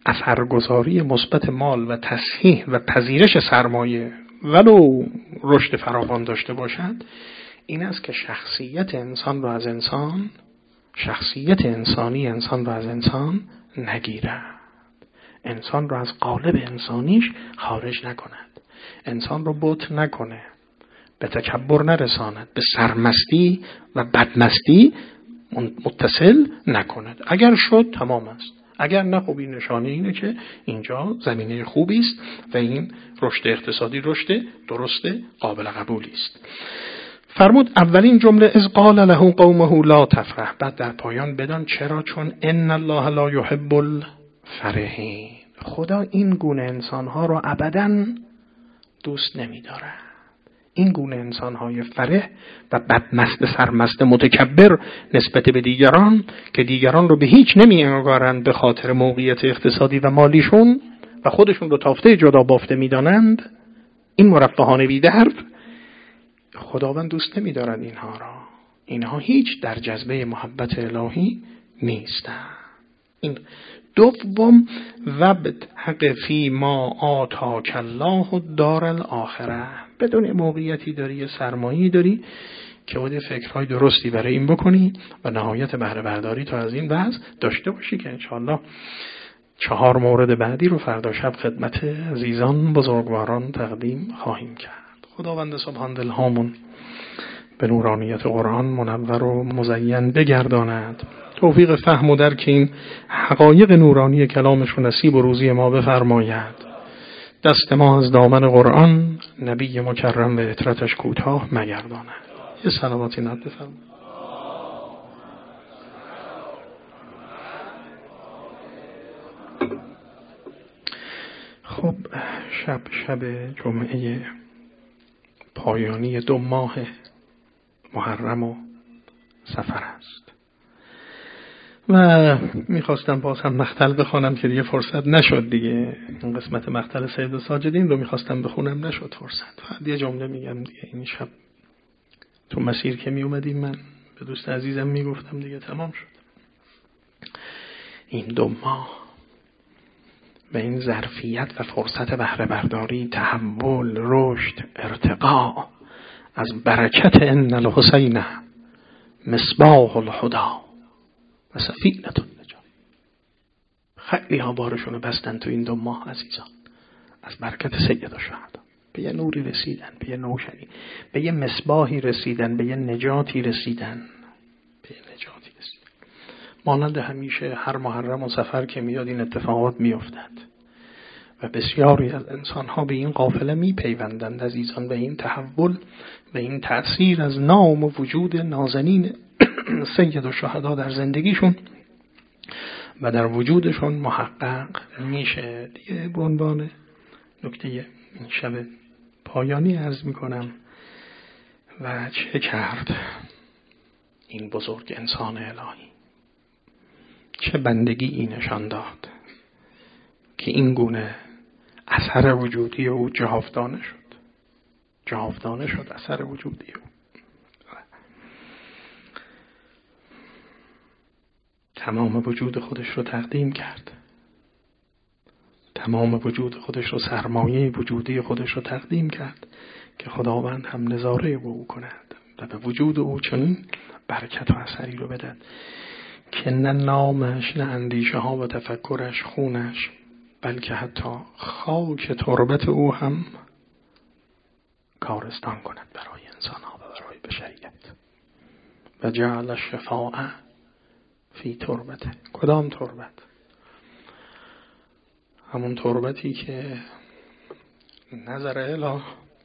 اثرگذاری مثبت مال و تصحیح و پذیرش سرمایه ولو رشد فراوان داشته باشد، این است که شخصیت انسان را از انسان شخصیت انسانی انسان را از انسان نگیرد، انسان را از قالب انسانیش خارج نکند، انسان را بت نکنه، به تکبر نرساند، به سرمستی و بدمستی متصل نکند. اگر شد تمام است، اگر نه خب این نشانه اینه که اینجا زمینه خوبی است و این رشد اقتصادی رشد درسته قابل قبولی است. فرمود اولین جمله از قال له قومه لا تفرح، بعد در پایان بدان چرا، چون ان الله لا يحب الفرحین، خدا این گونه انسانها را ابداً دوست نمی‌دارد. این گونه انسان‌های فرح و بدمست سرمست متکبر نسبت به دیگران که دیگران رو به هیچ نمی‌انگارند به خاطر موقعیت اقتصادی و مالیشون و خودشون رو تافته جدا بافته می‌دانند، این مرفهان بی‌درد، خداوند دوست نمی‌دارد اینها را. اینها هیچ در جذبه محبت الهی نیستند. این دوم وابتغ فی ما آتاک الله الدار الاخره، بدون موقعیتی داری، سرمایه‌ای داری که باید فکرهای درستی برای این بکنی و نهایت بهره برداری تو از این وضع داشته باشی که انشاءالله چهار مورد بعدی رو فردا شب خدمت عزیزان بزرگواران تقدیم خواهیم کرد. خداوند سبحان دلهامون به نورانیت قرآن منور و مزین بگرداند، توفیق فهم و درک این حقایق نورانی کلامش رو نصیب و روزی ما بفرماید، دست ما از دامن قرآن نبی مکرم و عطرتش کوتاه مگرداند. یه صلواتی نت بفرمایید. خب شب شب جمعه پایانی دو ماه محرم و سفر است و میخواستم باز هم مقتل بخونم که دیگه فرصت نشد دیگه. این قسمت مقتل سید ساجدین رو میخواستم بخونم نشد فرصت. فقط یه جمله میگم دیگه. این شب تو مسیر که میومدیم من به دوست عزیزم میگفتم دیگه تمام شد. این دو ماه به این ظرفیت و فرصت بهره برداری، تحول، رشد، ارتقاء از برکت ان الحسین مصباح الهدی و سفینة النجاة، خیلی ها بارشون رو بستن تو این دو ماه عزیزان. از برکت سید الشهدا به یه نوری رسیدن، به یه نوشنی، به یه مصباحی رسیدن، به یه نجاتی رسیدن، به یه نجاتی رسیدن. مانند همیشه هر محرم و سفر که میاد این اتفاقات میافتد و بسیاری از انسان‌ها به این قافله میپیوندند عزیزان، به این تحول، به این تأثیر از نام و وجود نازنین سید الشهدا در زندگیشون و در وجودشون محقق میشه. دیگه به عنوان نکته این شب پایانی عرض میکنم و چه کرد این بزرگ انسان الهی، چه بندگی نشان داد که این گونه اثر وجودی او جاودانه شد، جاودانه شد اثر وجودی او. تمام وجود خودش رو تقدیم کرد، تمام وجود خودش رو، سرمایه وجودی خودش رو تقدیم کرد که خداوند هم نظاره به او کند و به وجود او چنین برکت و اثری رو بدهد که نه نامش، نه اندیشه ها و تفکرش، خونش، بلکه حتی خاک تربت او هم کارستان کند برای انسان ها و برای بشریت. و جعل الشفاء فی تربت. کدام تربت؟ همون تربتی که نظر اله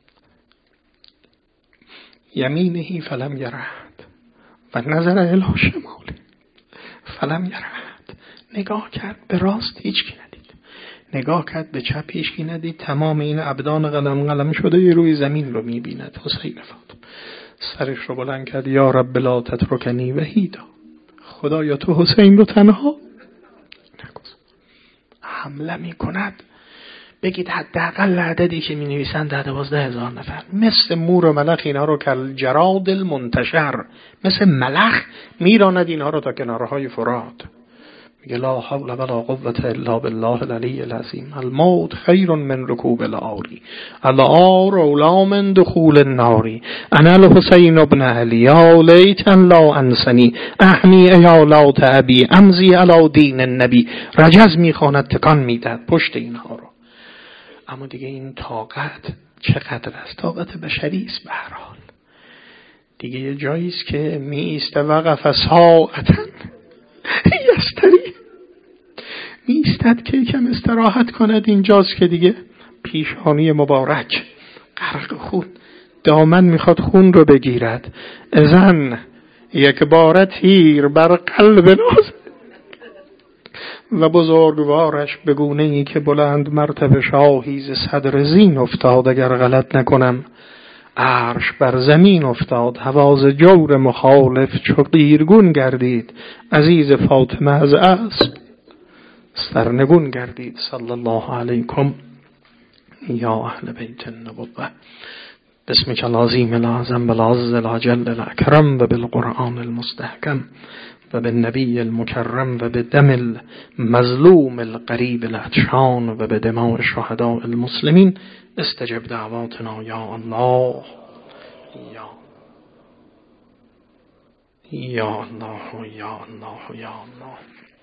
یمینهی فلم یرهد و نظر اله شمالی فلم یرهد. نگاه کرد به راست هیچ کی ندید، نگاه کرد به چپ هیچ کی ندید. تمام این ابدان قلم قلم شده روی زمین رو میبیند. حسین فاطمه سرش رو بلند کرد، یا رب لا تترکنی وحیدا، خدایا تو حسین رو تنها نگذار. حمله می کند، بگید حداقل عددی که می نویسند ده دوازده هزار نفر، مثل مور و ملخ اینا رو کل جراد المنتشر، مثل ملخ میراند اینها رو تا کنارهای فرات، میگه لا حول ولا قوة الا بالله العلی العظیم، الموت خیر من رکوب العاری، العار اولی من دخول النار، انا الحسین ابن علی یا لیتا لا انسنی احمی ایالات ابی امزی علی دین النبی. رجز میخواند، تکان میداد پشت اینها رو. اما دیگه این طاقت چقدر است؟ طاقت بشری است به هر حال. دیگه یه جایی است که می ایسته وقف ساعتا یستری، می ایستد که کم استراحت کند. اینجاست که دیگه پیشانی مبارک غرق خون، دامن میخواد خون رو بگیرد. اذن یک بار تیر بر قلب ناز و بزرگوارش به گونه ای که بلند مرتبه شاهی ز صدر زین افتاد، اگر غلط نکنم عرش بر زمین افتاد. هواز جور مخالف چو قیرگون گردید، عزیز فاطمه از اسب سرنگون گردید. صلی الله علیکم یا اهل بیت النبوة. بسمک العظیم العظم بالعز العجل الاکرم و بالقرآن المستحکم و بالنبی المکرم و بدم المظلوم القریب العطشان و بدماء شهداء المسلمین استجب دعواتنا یا الله یا یا الله یا الله یا الله.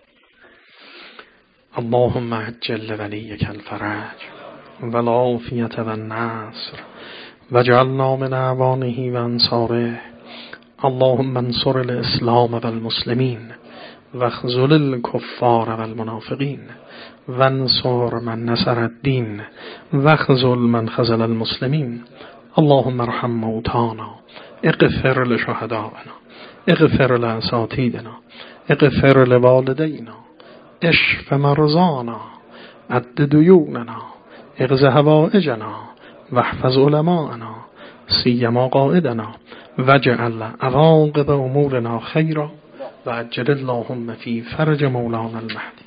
اللهم عجل ولیک الفرج والعافیة والنصر واجعلنا من اعوانه و انصاره. اللهم انصر الاسلام والمسلمین واخذل الكفار والمنافقین وانصر من نصر الدین واخذل من خذل المسلمین. اللهم ارحم موتانا، اغفر لشهدائنا، اغفر لاساتیدنا، اغفر لوالدینا، اشف مرضانا، عد دیوننا، اقض حوائجنا، واحفظ علماءنا سیما قائدنا، واجعل عواقب امورنا خیرا، و عجل اللهم فی فرج مولانا المهدی.